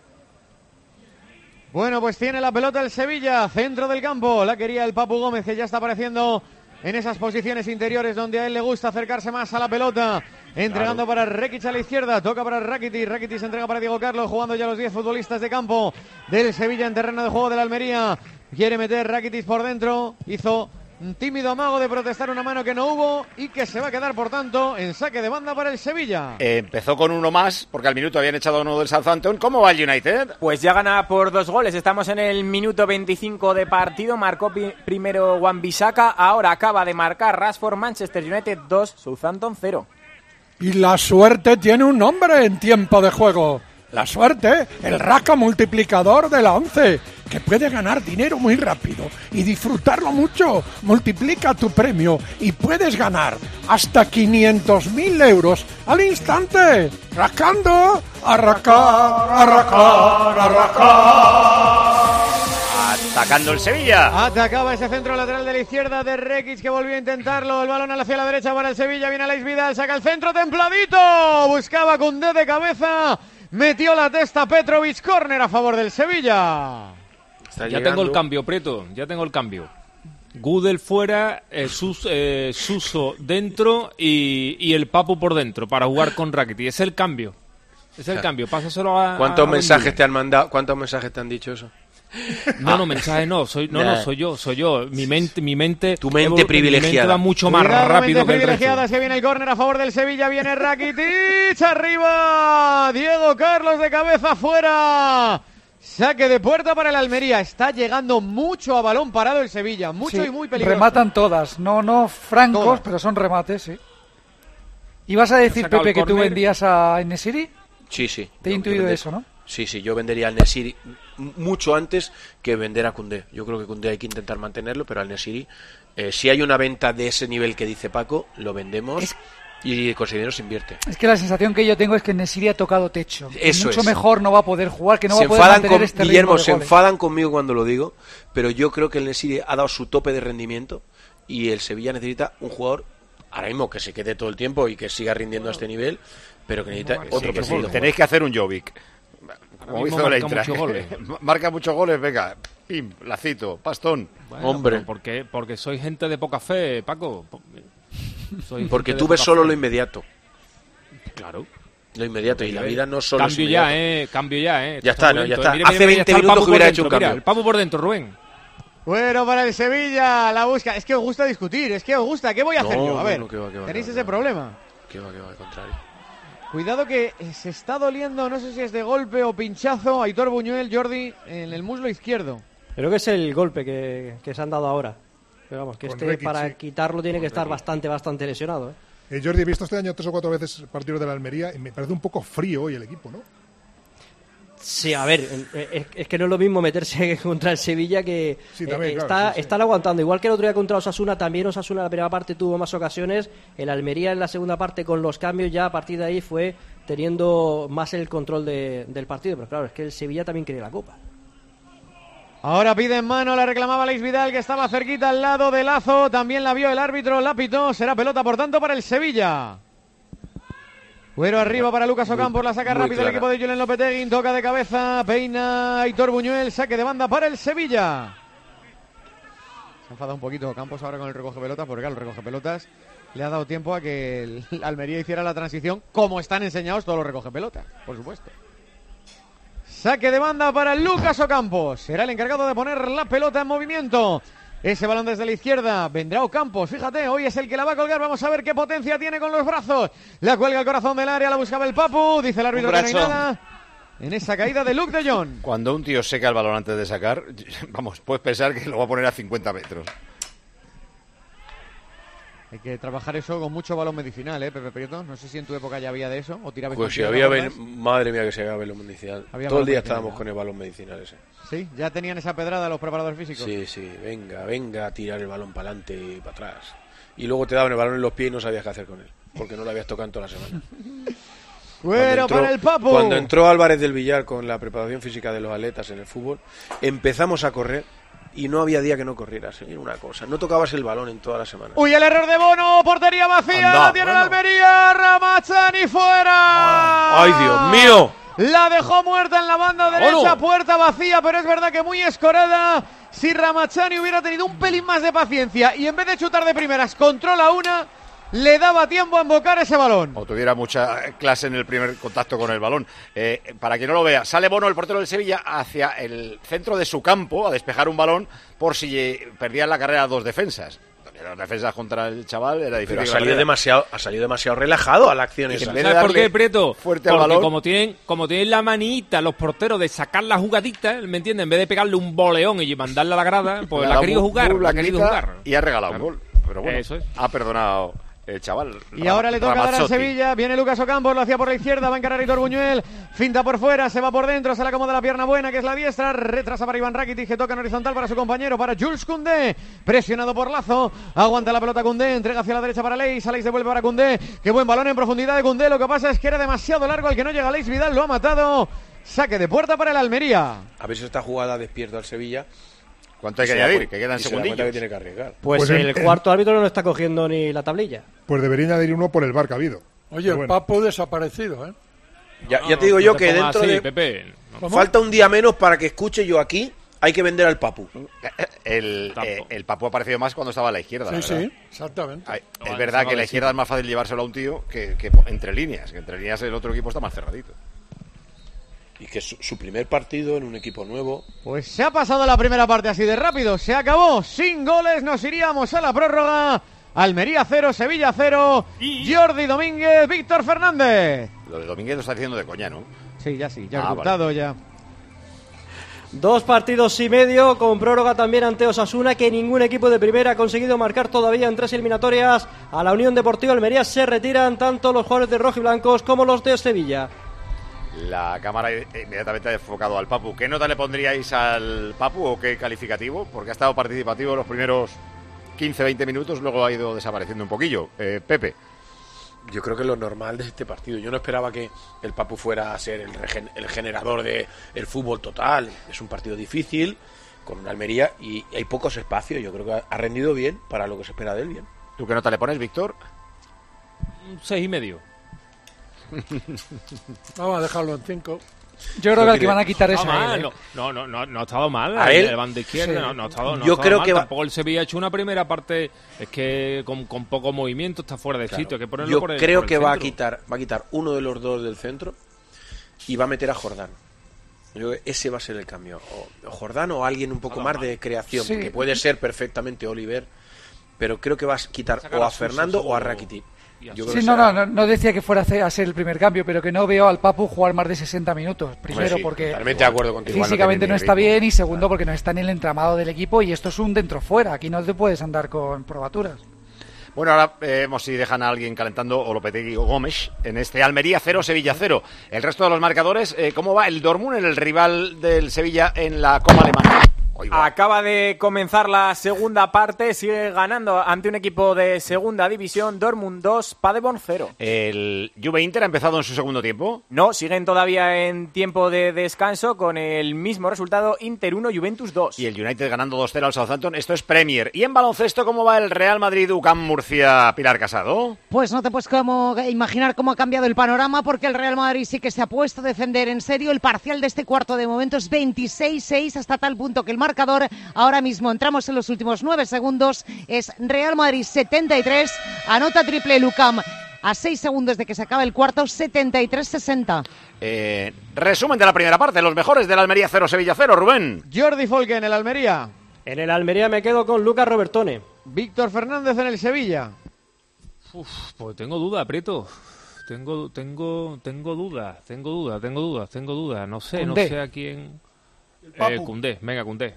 Bueno, pues tiene la pelota el Sevilla, centro del campo, la quería el Papu Gómez, que ya está apareciendo en esas posiciones interiores donde a él le gusta acercarse más a la pelota, entregando claro. para Rekic a la izquierda, toca para Rakitic, Rakitic se entrega para Diego Carlos, jugando ya los diez futbolistas de campo del Sevilla en terreno de juego de la Almería, quiere meter Rakitic por dentro, hizo un tímido amago de protestar una mano que no hubo y que se va a quedar, por tanto, en saque de banda para el Sevilla. Eh, empezó con uno más, porque al minuto habían echado uno del Southampton. ¿Cómo va el United? Pues ya gana por dos goles. Estamos en el minuto veinticinco de partido. Marcó pi- primero Wan-Bissaka, ahora acaba de marcar Rashford. Manchester United dos, Southampton cero. Y la suerte tiene un nombre en tiempo de juego. La suerte, el Raka multiplicador de la once, que puede ganar dinero muy rápido y disfrutarlo mucho. Multiplica tu premio y puedes ganar hasta quinientos mil euros al instante. Rascando, arracar, arracar, arracar. Atacando el Sevilla. Atacaba ese centro lateral de la izquierda de Rekic, que volvió a intentarlo. El balón hacia la derecha para el Sevilla. Viene Aleix Vidal, saca el centro templadito. Buscaba Koundé de cabeza. Metió la testa Petrovic, córner a favor del Sevilla. Está ya tengo el cambio, Preto, ya tengo el cambio. Gudel fuera, eh, Sus, eh, Suso dentro y, y el Papu por dentro para jugar con Rakitic. Es el cambio. Es el cambio. Pásaselo a... ¿Cuántos a mensajes te han mandado? ¿Cuántos mensajes te han dicho eso? No, no, mensaje no, soy, no, no, soy yo, soy yo. Mi mente, mi mente, tu mente privilegiada. Mi mente va mucho más Cuidado, rápido que el privilegiada, resto. Se viene el córner a favor del Sevilla, viene Rakitic, arriba, Diego Carlos de cabeza fuera. Saque de puerta para el Almería. Está llegando mucho a balón parado el Sevilla, mucho sí, y muy peligroso. Rematan todas, no, no francos, todas. Pero son remates, sí. ¿Ibas a decir, Pepe, que tú vendías a En-Nesyri? Sí, sí. Te he intuido eso, ¿no? Sí, sí, yo vendería al En-Nesyri mucho antes que vender a Koundé. Yo creo que Koundé hay que intentar mantenerlo, pero al En-Nesyri, eh, si hay una venta de ese nivel que dice Paco, lo vendemos es... y con ese dinero se invierte. Es que la sensación que yo tengo es que En-Nesyri ha tocado techo. Eso mucho es. mejor no va a poder jugar, que no se va a poder mantener con, este Guillermo, ritmo de se goles. enfadan conmigo cuando lo digo, pero yo creo que el En-Nesyri ha dado su tope de rendimiento y el Sevilla necesita un jugador ahora mismo que se quede todo el tiempo y que siga rindiendo a este nivel, pero que necesita sí, otro sí, perfil. Sí, tenéis que hacer un Jovic. Como hizo marca Leitra. muchos goles. Marca muchos goles, venga. Pim, lacito, pastón. Bueno, hombre. Porque, porque soy gente de poca fe, Paco. Soy porque tú ves solo fe. lo inmediato. Claro. Lo inmediato. Y la vida no solo cambio es ya, eh. Cambio ya, eh. Ya está, no, ya está. Mira, Hace mira, veinte mira, minutos que hubiera hecho un mira, cambio. El Papu por dentro, Rubén. Bueno, para el Sevilla, la busca. Es que os gusta discutir, es que os gusta. ¿Qué voy a hacer no, yo? A ver, no, que va, que va, tenéis que va, ese que va. problema. Que va, que va, al contrario. Cuidado que se está doliendo, no sé si es de golpe o pinchazo, Aitor Buñuel, Jordi, en el muslo izquierdo. Creo que es el golpe que, que se han dado ahora. Pero vamos, que Con este Rekic, para sí. quitarlo tiene Con que estar Rekic. bastante, bastante lesionado. ¿eh? Eh, Jordi, he visto este año tres o cuatro veces partidos de la Almería y me parece un poco frío hoy el equipo, ¿no? Sí, a ver, es, es que no es lo mismo meterse contra el Sevilla que Sí, también, eh, claro, está, sí, sí. están aguantando. Igual que el otro día contra Osasuna, también Osasuna en la primera parte tuvo más ocasiones. El Almería en la segunda parte con los cambios ya a partir de ahí fue teniendo más el control de, del partido. Pero claro, es que el Sevilla también quiere la Copa. Ahora pide en mano, la reclamaba Alex Vidal, que estaba cerquita al lado de Lazo. También la vio el árbitro, la pitó. Será pelota, por tanto, para el Sevilla. Güero arriba para Lucas Ocampos, la saca muy rápido clara. el equipo de Julen Lopetegui, toca de cabeza, peina Aitor Buñuel, saque de banda para el Sevilla. Se ha enfadado un poquito Ocampos ahora con el recoge pelotas, porque claro, el recoge pelotas le ha dado tiempo a que el Almería hiciera la transición, como están enseñados todos los recoge pelotas, por supuesto. Saque de banda para Lucas Ocampos, será el encargado de poner la pelota en movimiento. Ese balón desde la izquierda, vendrá Ocampos, fíjate, hoy es el que la va a colgar, vamos a ver qué potencia tiene con los brazos. La cuelga al corazón del área, la buscaba el Papu, dice el árbitro que no hay nada. En esa caída de Luke de Jong. Cuando un tío seca el balón antes de sacar, vamos, puedes pensar que lo va a poner a cincuenta metros. Hay que trabajar eso con mucho balón medicinal, ¿eh, Pepe Prieto? No sé si en tu época ya había de eso, o tirabas Pues con si piedra había, gordas. ven- madre mía que se había balón medicinal. Había Todo el balón día medicinal, estábamos ¿no? con el balón medicinal ese. Sí, ya tenían esa pedrada los preparadores físicos. Sí, sí, venga, venga a tirar el balón para adelante y para atrás. Y luego te daban el balón en los pies y no sabías qué hacer con él, porque no lo habías tocado en toda la semana. Bueno, entró- para el Papu. Cuando entró Álvarez del Villar con la preparación física de los atletas en el fútbol, empezamos a correr y no había día que no corrieras. Era una cosa, no tocabas el balón en toda la semana. Uy, el error de Bono, portería vacía, Anda, la tiene bueno. el Almería, Ramachani fuera. ¡Ay, Dios mío! La dejó muerta en la banda derecha, Bono. puerta vacía, pero es verdad que muy escorada. Si Ramachani hubiera tenido un pelín más de paciencia y en vez de chutar de primeras controla una, le daba tiempo a embocar ese balón. O tuviera mucha clase en el primer contacto con el balón. Eh, para quien no lo vea, sale Bono, el portero del Sevilla, hacia el centro de su campo a despejar un balón por si eh, perdían la carrera dos defensas. Las defensas contra el chaval era difícil. Pero ha que salido barriera. demasiado, ha salido demasiado relajado a la acción Y esa. en vez de ¿Sabes por darle qué, Prieto? fuerte al Porque balón, como tienen, como tienen la manita los porteros de sacar la jugadita, ¿me entiendes? En vez de pegarle un boleón y mandarla a la grada, pues le la ha ha dado querido muy- jugar, muy la ha querido blanquita jugar. y ha regalado Claro. un gol. Pero bueno, Eso es. ha perdonado el chaval. Y ahora le toca dar al Ramazzotti. Sevilla, viene Lucas Ocampos, lo hacía por la izquierda, va a encarar Aitor Buñuel, finta por fuera, se va por dentro, se la acomoda la pierna buena, que es la diestra, retrasa para Iván Rakitic, que toca en horizontal para su compañero, para Jules Koundé, presionado por Lazo, aguanta la pelota Koundé, entrega hacia la derecha para Leis, Alex devuelve para Koundé, qué buen balón en profundidad de Koundé, lo que pasa es que era demasiado largo, al que no llega Alex Vidal, lo ha matado, saque de puerta para el Almería. A ver si esta jugada despierta al Sevilla. ¿Cuánto hay Y que se da añadir? cu- Que quedan y se da cuenta segundillos. que tiene que arriesgar. Pues, Pues el en- en- cuarto árbitro no le está cogiendo ni la tablilla. Pues deberían añadir uno por el bar que ha habido. Oye, Pero el bueno. Papu desaparecido, ¿eh? Ya, No, ya te digo no yo te que pongas dentro así, de... Pepe. ¿Cómo? Falta un día menos para que escuche yo aquí. Hay que vender al Papu. El, eh, el Papu ha aparecido más cuando estaba a la izquierda. Sí, ¿verdad? sí, exactamente. Ay, es Vale, verdad que vale, la sí. izquierda es más fácil llevárselo a un tío que, que entre líneas. Que entre líneas el otro equipo está más cerradito. Y que su, su primer partido en un equipo nuevo. Pues se ha pasado la primera parte así de rápido, se acabó, sin goles, nos iríamos a la prórroga. Almería cero, Sevilla cero, Jordi Domínguez, Víctor Fernández. Lo de Domínguez lo está diciendo de coña, ¿no? Sí, ya sí, ya Ah, he gustado ya. Dos partidos y medio con prórroga también ante Osasuna, que ningún equipo de primera ha conseguido marcar todavía en tres eliminatorias. A la Unión Deportiva Almería se retiran tanto los jugadores de rojiblancos como los de Sevilla. La cámara inmediatamente ha enfocado al Papu. ¿Qué nota le pondríais al Papu o qué calificativo? Porque ha estado participativo los primeros quince veinte minutos, luego ha ido desapareciendo un poquillo. Eh, Pepe. Yo creo que es lo normal de este partido. Yo no esperaba que el Papu fuera a ser el, regen- el generador de el fútbol total. Es un partido difícil con una Almería y hay pocos espacios. Yo creo que ha- ha rendido bien para lo que se espera de él. Bien. ¿Tú qué nota le pones, Víctor? Un seis y medio. Vamos a dejarlo en cinco. Yo creo que al que van a quitar No, es a mal, él, ¿eh? no, no, no, no ha estado mal. ¿A el él? de banda izquierda, Sí. no, no ha estado, no Yo ha estado creo mal. que va- Tampoco el Sevilla ha hecho una primera parte, es que con, con poco movimiento está fuera de sitio. Hay que ponerlo Yo por el, creo por el que va a centro. quitar va a quitar uno de los dos del centro y va a meter a Jordán. Yo creo que ese va a ser el cambio. O Jordán o alguien un poco más de creación, Sí. que puede ser perfectamente Oliver, pero creo que va a quitar Sacar o a a Fernando Suso o a o- Rakitic. y a Yo Suso. creo Sí, que no, será- no, no, no decía que fuera a hacer- a ser el primer cambio, pero que no veo al Papu jugar más de sesenta minutos. Primero, sí, porque totalmente de acuerdo contigo. Igual no físicamente tiene no ni está ritmo. bien y segundo, porque no está en el entramado del equipo y esto es un dentro-fuera. Aquí no te puedes andar con probaturas. Bueno, ahora eh, vemos si dejan a alguien calentando, o Lopetegui o Gómez, en este Almería cero, Sevilla cero. El resto de los marcadores, eh, ¿cómo va el Dortmund, el rival del Sevilla en la Copa Alemana? Acaba de comenzar la segunda parte, sigue ganando ante un equipo de segunda división, Dortmund dos, Paderborn cero. ¿El Juve Inter ha empezado en su segundo tiempo? No, siguen todavía en tiempo de descanso con el mismo resultado, Inter uno, Juventus dos. Y el United ganando dos cero al Southampton, esto es Premier. ¿Y en baloncesto cómo va el Real Madrid U C A M Murcia, Pilar Casado? Pues no te puedes como imaginar cómo ha cambiado el panorama, porque el Real Madrid sí que se ha puesto a defender en serio. El parcial de este cuarto de momento es veintiséis seis, hasta tal punto que el marcador, ahora mismo entramos en los últimos nueve segundos, es Real Madrid setenta y tres, anota triple el U C A M a seis segundos de que se acabe el cuarto, setenta y tres sesenta. Eh, resumen de la primera parte, los mejores del Almería cero, Sevilla cero, Rubén. Jordi Folke en el Almería. En el Almería me quedo con Lucas Robertone. Víctor Fernández en el Sevilla. Uf, pues tengo duda, Prieto. Tengo, tengo, tengo duda, tengo duda, tengo duda, tengo duda. No sé, Koundé. no sé a quién. Eh, Koundé, venga, Koundé.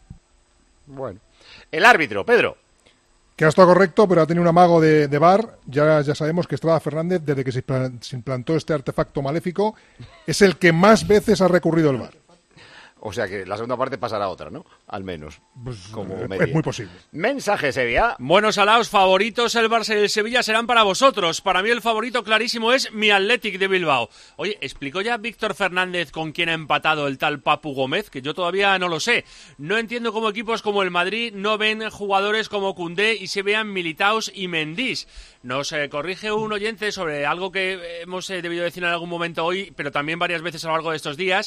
Bueno. El árbitro, Pedro. Que ha estado correcto, pero ha tenido un amago de, de V A R. Ya, ya sabemos que Estrada Fernández, desde que se implan- se implantó este artefacto maléfico, es el que más veces ha recurrido al V A R. O sea que la segunda parte pasará a otra, ¿no? Al menos. Pues, como es, media. es muy posible. Mensaje, Sevilla. Bueno, salaos, favoritos el Barça y el Sevilla serán para vosotros. Para mí el favorito clarísimo es mi Athletic de Bilbao. Oye, ¿explicó ya Víctor Fernández con quién ha empatado el tal Papu Gómez? Que yo todavía no lo sé. No entiendo cómo equipos como el Madrid no ven jugadores como Koundé y se vean Militaos y Mendís. Nos eh, corrige un oyente sobre algo que hemos eh, debido decir en algún momento hoy, pero también varias veces a lo largo de estos días.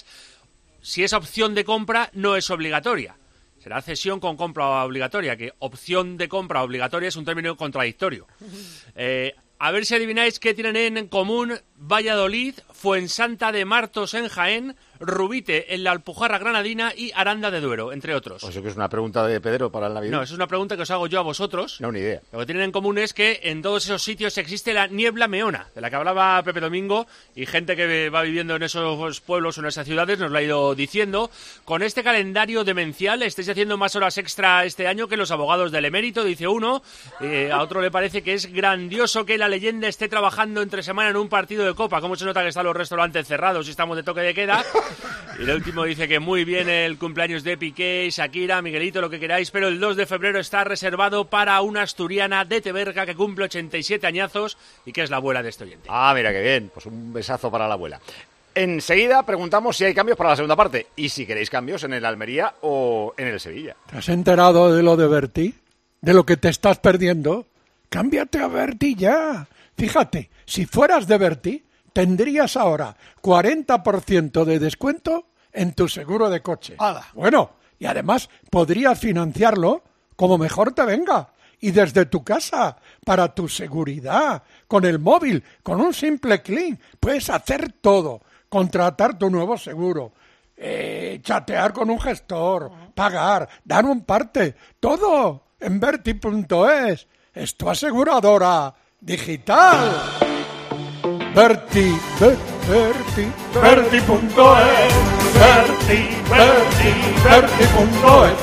Si es opción de compra, no es obligatoria. Será cesión con compra obligatoria, que opción de compra obligatoria es un término contradictorio. Eh, a ver si adivináis qué tienen en común Valladolid, Fuensanta de Martos en Jaén, Rubite en la Alpujarra Granadina y Aranda de Duero, entre otros. O sea que es una pregunta de Pedro para el Navidad. No, eso es una pregunta que os hago yo a vosotros. No, ni idea. Lo que tienen en común es que en todos esos sitios existe la niebla meona, de la que hablaba Pepe Domingo, y gente que va viviendo en esos pueblos o en esas ciudades nos lo ha ido diciendo. Con este calendario demencial estáis haciendo más horas extra este año que los abogados del emérito, dice uno. Eh, a otro le parece que es grandioso que la leyenda esté trabajando entre semana en un partido de Copa. ¿Cómo se nota que están los restaurantes cerrados y estamos de toque de queda? Y el último dice que muy bien el cumpleaños de Piqué, Shakira, Miguelito, lo que queráis, pero el dos de febrero está reservado para una asturiana de Teberga que cumple ochenta y siete añazos y que es la abuela de este oyente. Ah, mira qué bien. Pues un besazo para la abuela. Enseguida preguntamos si hay cambios para la segunda parte y si queréis cambios en el Almería o en el Sevilla. ¿Te has enterado de lo de Berti? ¿De lo que te estás perdiendo? Cámbiate a Berti ya. Fíjate, si fueras de Berti, tendrías ahora cuarenta por ciento de descuento en tu seguro de coche. ¡Hala! Bueno, y además podrías financiarlo como mejor te venga. Y desde tu casa, para tu seguridad, con el móvil, con un simple clic, puedes hacer todo. Contratar tu nuevo seguro, eh, chatear con un gestor, pagar, dar un parte, todo en Berti punto es. Es tu aseguradora digital. Berti, Ber, Berti, Berti punto es, Berti, Berti, Berti punto es.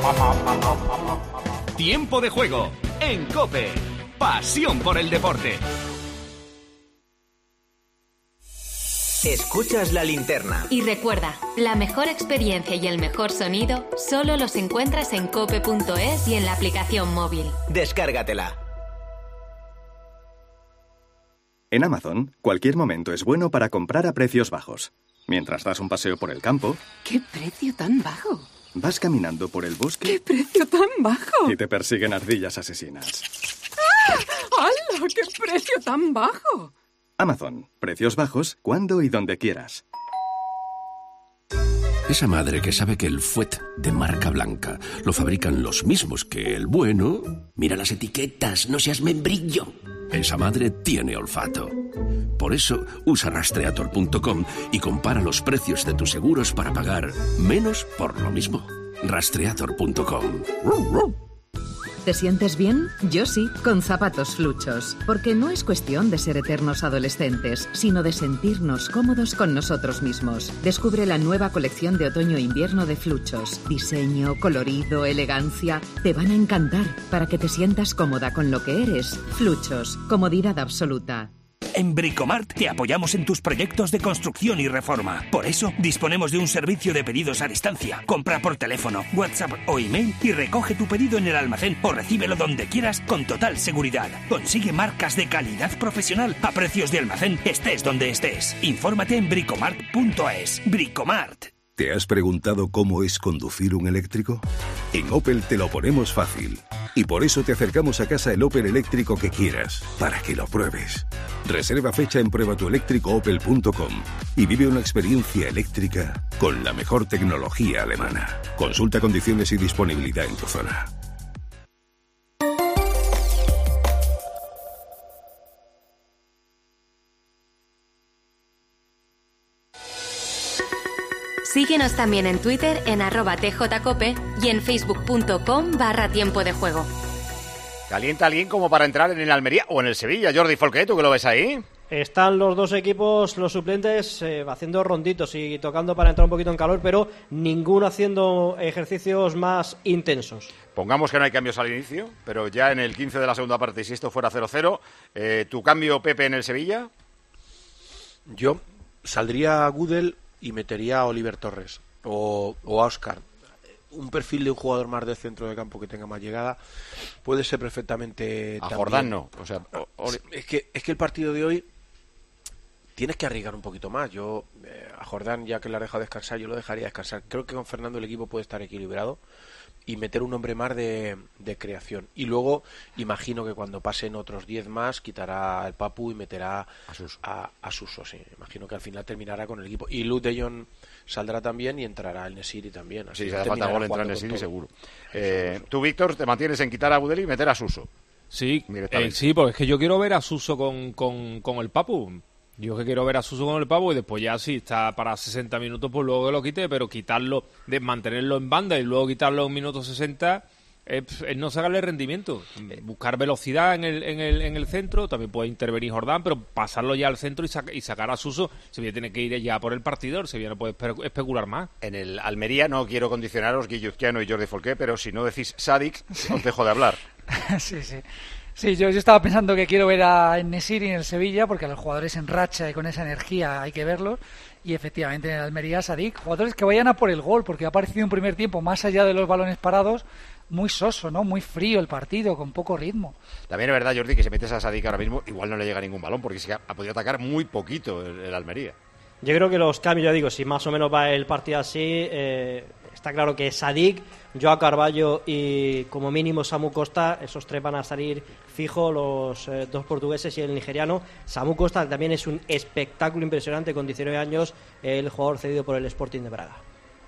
Tiempo de juego en COPE. Pasión por el deporte. Escuchas la linterna. Y recuerda, la mejor experiencia y el mejor sonido solo los encuentras en cope punto es y en la aplicación móvil. Descárgatela. En Amazon, cualquier momento es bueno para comprar a precios bajos. Mientras das un paseo por el campo, ¡Qué precio tan bajo! vas caminando por el bosque ¡Qué precio tan bajo! y te persiguen ardillas asesinas. ¡Ah! ¡Hala! ¡Qué precio tan bajo! Amazon, precios bajos cuando y donde quieras. Esa madre que sabe que el fuet de marca blanca lo fabrican los mismos que el bueno. Mira las etiquetas, no seas membrillo. Esa madre tiene olfato. Por eso usa rastreator punto com y compara los precios de tus seguros para pagar menos por lo mismo. rastreator punto com. ¿Te sientes bien? Yo sí, con zapatos Fluchos. Porque no es cuestión de ser eternos adolescentes, sino de sentirnos cómodos con nosotros mismos. Descubre la nueva colección de otoño-invierno de Fluchos. Diseño, colorido, elegancia. Te van a encantar para que te sientas cómoda con lo que eres. Fluchos, comodidad absoluta. En Bricomart te apoyamos en tus proyectos de construcción y reforma. Por eso, disponemos de un servicio de pedidos a distancia. Compra por teléfono, WhatsApp o email y recoge tu pedido en el almacén o recíbelo donde quieras con total seguridad. Consigue marcas de calidad profesional a precios de almacén, estés donde estés. Infórmate en bricomart punto es. Bricomart. ¿Te has preguntado cómo es conducir un eléctrico? En Opel te lo ponemos fácil. Y por eso te acercamos a casa el Opel eléctrico que quieras, para que lo pruebes. Reserva fecha en prueba tu eléctrico opel punto com y vive una experiencia eléctrica con la mejor tecnología alemana. Consulta condiciones y disponibilidad en tu zona. Síguenos también en Twitter en arroba tjcope y en facebook.com barra tiempo de juego. ¿Calienta alguien como para entrar en el Almería o en el Sevilla? Jordi Folqué, ¿tú que lo ves ahí? Están los dos equipos, los suplentes, eh, haciendo ronditos y tocando para entrar un poquito en calor, pero ninguno haciendo ejercicios más intensos. Pongamos que no hay cambios al inicio, pero ya en el quince de la segunda parte, si esto fuera cero cero, eh, ¿tu cambio, Pepe, en el Sevilla? Yo saldría a Gudel y metería a Oliver Torres o, o a Óscar. Un perfil de un jugador más de centro de campo que tenga más llegada puede ser perfectamente. A también. Jordán no. O sea, o, o... Es que es que el partido de hoy tienes que arriesgar un poquito más. Yo eh, a Jordán, ya que lo ha dejado descansar, yo lo dejaría descansar. Creo que con Fernando el equipo puede estar equilibrado y meter un hombre más de, de creación. Y luego imagino que cuando pasen otros diez más quitará el Papu y meterá a Suso. A, a Suso, sí. Imagino que al final terminará con el equipo. Y Luke de Jong saldrá también y entrará el Nesiri también. Así sí, si hace falta gol entrar el Nesiri seguro. Eh, eso, eso. Tú, Víctor, te mantienes en quitar a Gudel y meter a Suso. Sí, eh, sí, porque es que yo quiero ver a Suso con, con, con el Papu. Yo que quiero ver a Suso con el Papu y después ya sí está para sesenta minutos, pues luego que lo quite, pero quitarlo, de mantenerlo en banda y luego quitarlo en minuto sesenta es, es no sacarle rendimiento. Buscar velocidad en el, en el en el centro, también puede intervenir Jordán, pero pasarlo ya al centro y, saca, y sacar a Suso. Sevilla tiene que ir ya por el partidor, Sevilla no puede espe- especular más. En el Almería no quiero condicionaros, Guilluzquiano y Jordi Folqué, pero si no decís Sadik, os dejo de hablar. Sí, sí. Sí, yo, yo estaba pensando que quiero ver a Nesiri en el Sevilla, porque a los jugadores en racha y con esa energía hay que verlos. Y efectivamente en el Almería, Sadik, jugadores que vayan a por el gol, porque ha parecido un primer tiempo, más allá de los balones parados, muy soso, ¿no? Muy frío el partido, con poco ritmo. También es verdad, Jordi, que si metes a Sadik ahora mismo, igual no le llega ningún balón, porque se ha podido atacar muy poquito el, el Almería. Yo creo que los cambios, ya digo, si más o menos va el partido así, eh, está claro que Sadik, Joao Carvalho y como mínimo Samu Costa, esos tres van a salir fijo, los eh, dos portugueses y el nigeriano. Samu Costa también es un espectáculo impresionante con diecinueve años, el jugador cedido por el Sporting de Braga.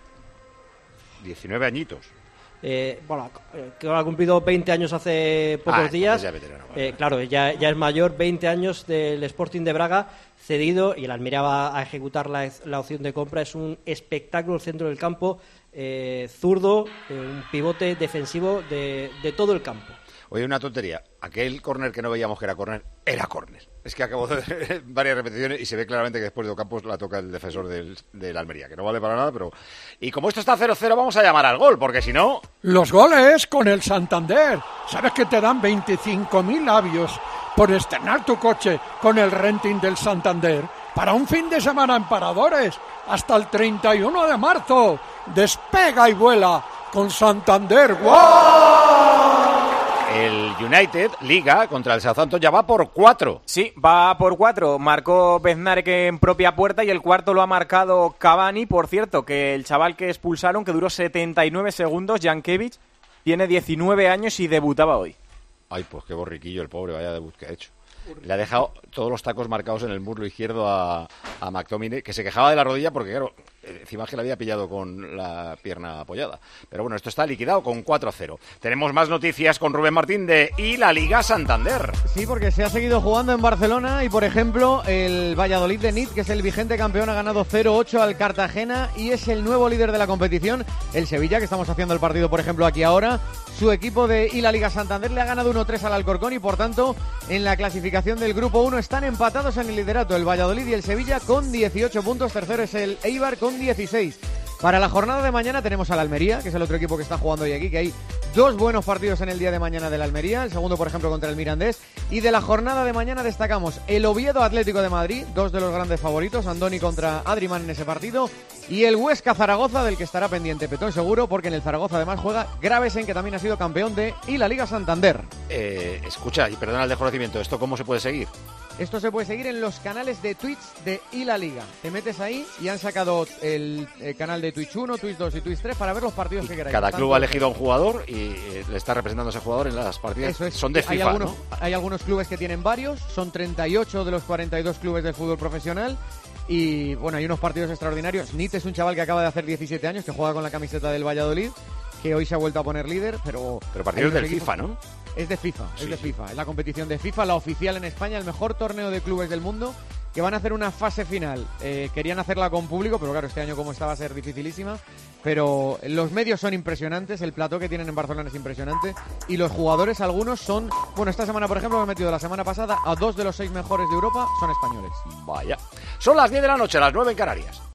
diecinueve añitos. Eh, bueno, que ha cumplido veinte años hace pocos ah, días. Ya veterano, vale. eh, claro, ya, ya es mayor, veinte años del Sporting de Braga cedido y el Almería va a ejecutar la, la opción de compra. Es un espectáculo el centro del campo, eh, zurdo, eh, un pivote defensivo de, de todo el campo. Oye, una tontería. Aquel córner que no veíamos que era córner, era córner. Es que acabo de ver varias repeticiones y se ve claramente que después de Ocampos la toca el defensor del, del Almería, que no vale para nada, pero... Y como esto está cero cero, vamos a llamar al gol, porque si no... Los goles con el Santander. ¿Sabes que te dan veinticinco mil labios por estrenar tu coche con el renting del Santander? Para un fin de semana en Paradores, hasta el treinta y uno de marzo. Despega y vuela con Santander. ¡Wow! El United, Liga, contra el Southampton ya va por cuatro. Sí, va por cuatro. Marcó Bednarek en propia puerta y el cuarto lo ha marcado Cavani. Por cierto, que el chaval que expulsaron, que duró setenta y nueve segundos, Jankiewicz, tiene diecinueve años y debutaba hoy. Ay, pues qué borriquillo el pobre, vaya debut que ha hecho. Le ha dejado todos los tacos marcados en el muslo izquierdo a, a McTominay, que se quejaba de la rodilla porque, claro, encima que la había pillado con la pierna apoyada. Pero bueno, esto está liquidado con cuatro cero. Tenemos más noticias con Rubén Martín de y la Liga Santander. Sí, porque se ha seguido jugando en Barcelona y, por ejemplo, el Valladolid de Nit, que es el vigente campeón, ha ganado cero ocho al Cartagena y es el nuevo líder de la competición. El Sevilla, que estamos haciendo el partido, por ejemplo, aquí ahora, su equipo de y la Liga Santander le ha ganado uno tres al Alcorcón y, por tanto, en la clasificación del Grupo uno están empatados en el liderato el Valladolid y el Sevilla con dieciocho puntos. Tercero es el Eibar con dieciséis. Para la jornada de mañana tenemos al Almería, que es el otro equipo que está jugando hoy aquí, que hay dos buenos partidos en el día de mañana del Almería, el segundo, por ejemplo, contra el Mirandés. Y de la jornada de mañana destacamos el Oviedo Atlético de Madrid, dos de los grandes favoritos, Andoni contra Adriman en ese partido, y el Huesca Zaragoza, del que estará pendiente Petón seguro, porque en el Zaragoza además juega Gravesen, que también ha sido campeón de y la Liga Santander. Eh, escucha, y perdona el desconocimiento, ¿esto cómo se puede seguir? Esto se puede seguir en los canales de Twitch de y la Liga. Te metes ahí y han sacado el, el canal de Twitch uno, Twitch dos y Twitch tres para ver los partidos y que queráis. Cada club ha elegido a un jugador y le está representando a ese jugador en las partidas. Eso es. Son de FIFA, hay algunos, ¿no? Hay algunos clubes que tienen varios, son treinta y ocho de los cuarenta y dos clubes del fútbol profesional. Y bueno, hay unos partidos extraordinarios. Nit es un chaval que acaba de hacer diecisiete años, que juega con la camiseta del Valladolid, que hoy se ha vuelto a poner líder, pero... Pero partidos del FIFA, ¿no? Es de FIFA, sí, es de sí. FIFA. Es la competición de FIFA, la oficial en España, el mejor torneo de clubes del mundo, que van a hacer una fase final. Eh, querían hacerla con público, pero claro, este año como está va a ser dificilísima. Pero los medios son impresionantes, el plató que tienen en Barcelona es impresionante. Y los jugadores, algunos son... Bueno, esta semana, por ejemplo, me he metido la semana pasada a dos de los seis mejores de Europa, son españoles. Vaya. Son las diez de la noche, las nueve en Canarias.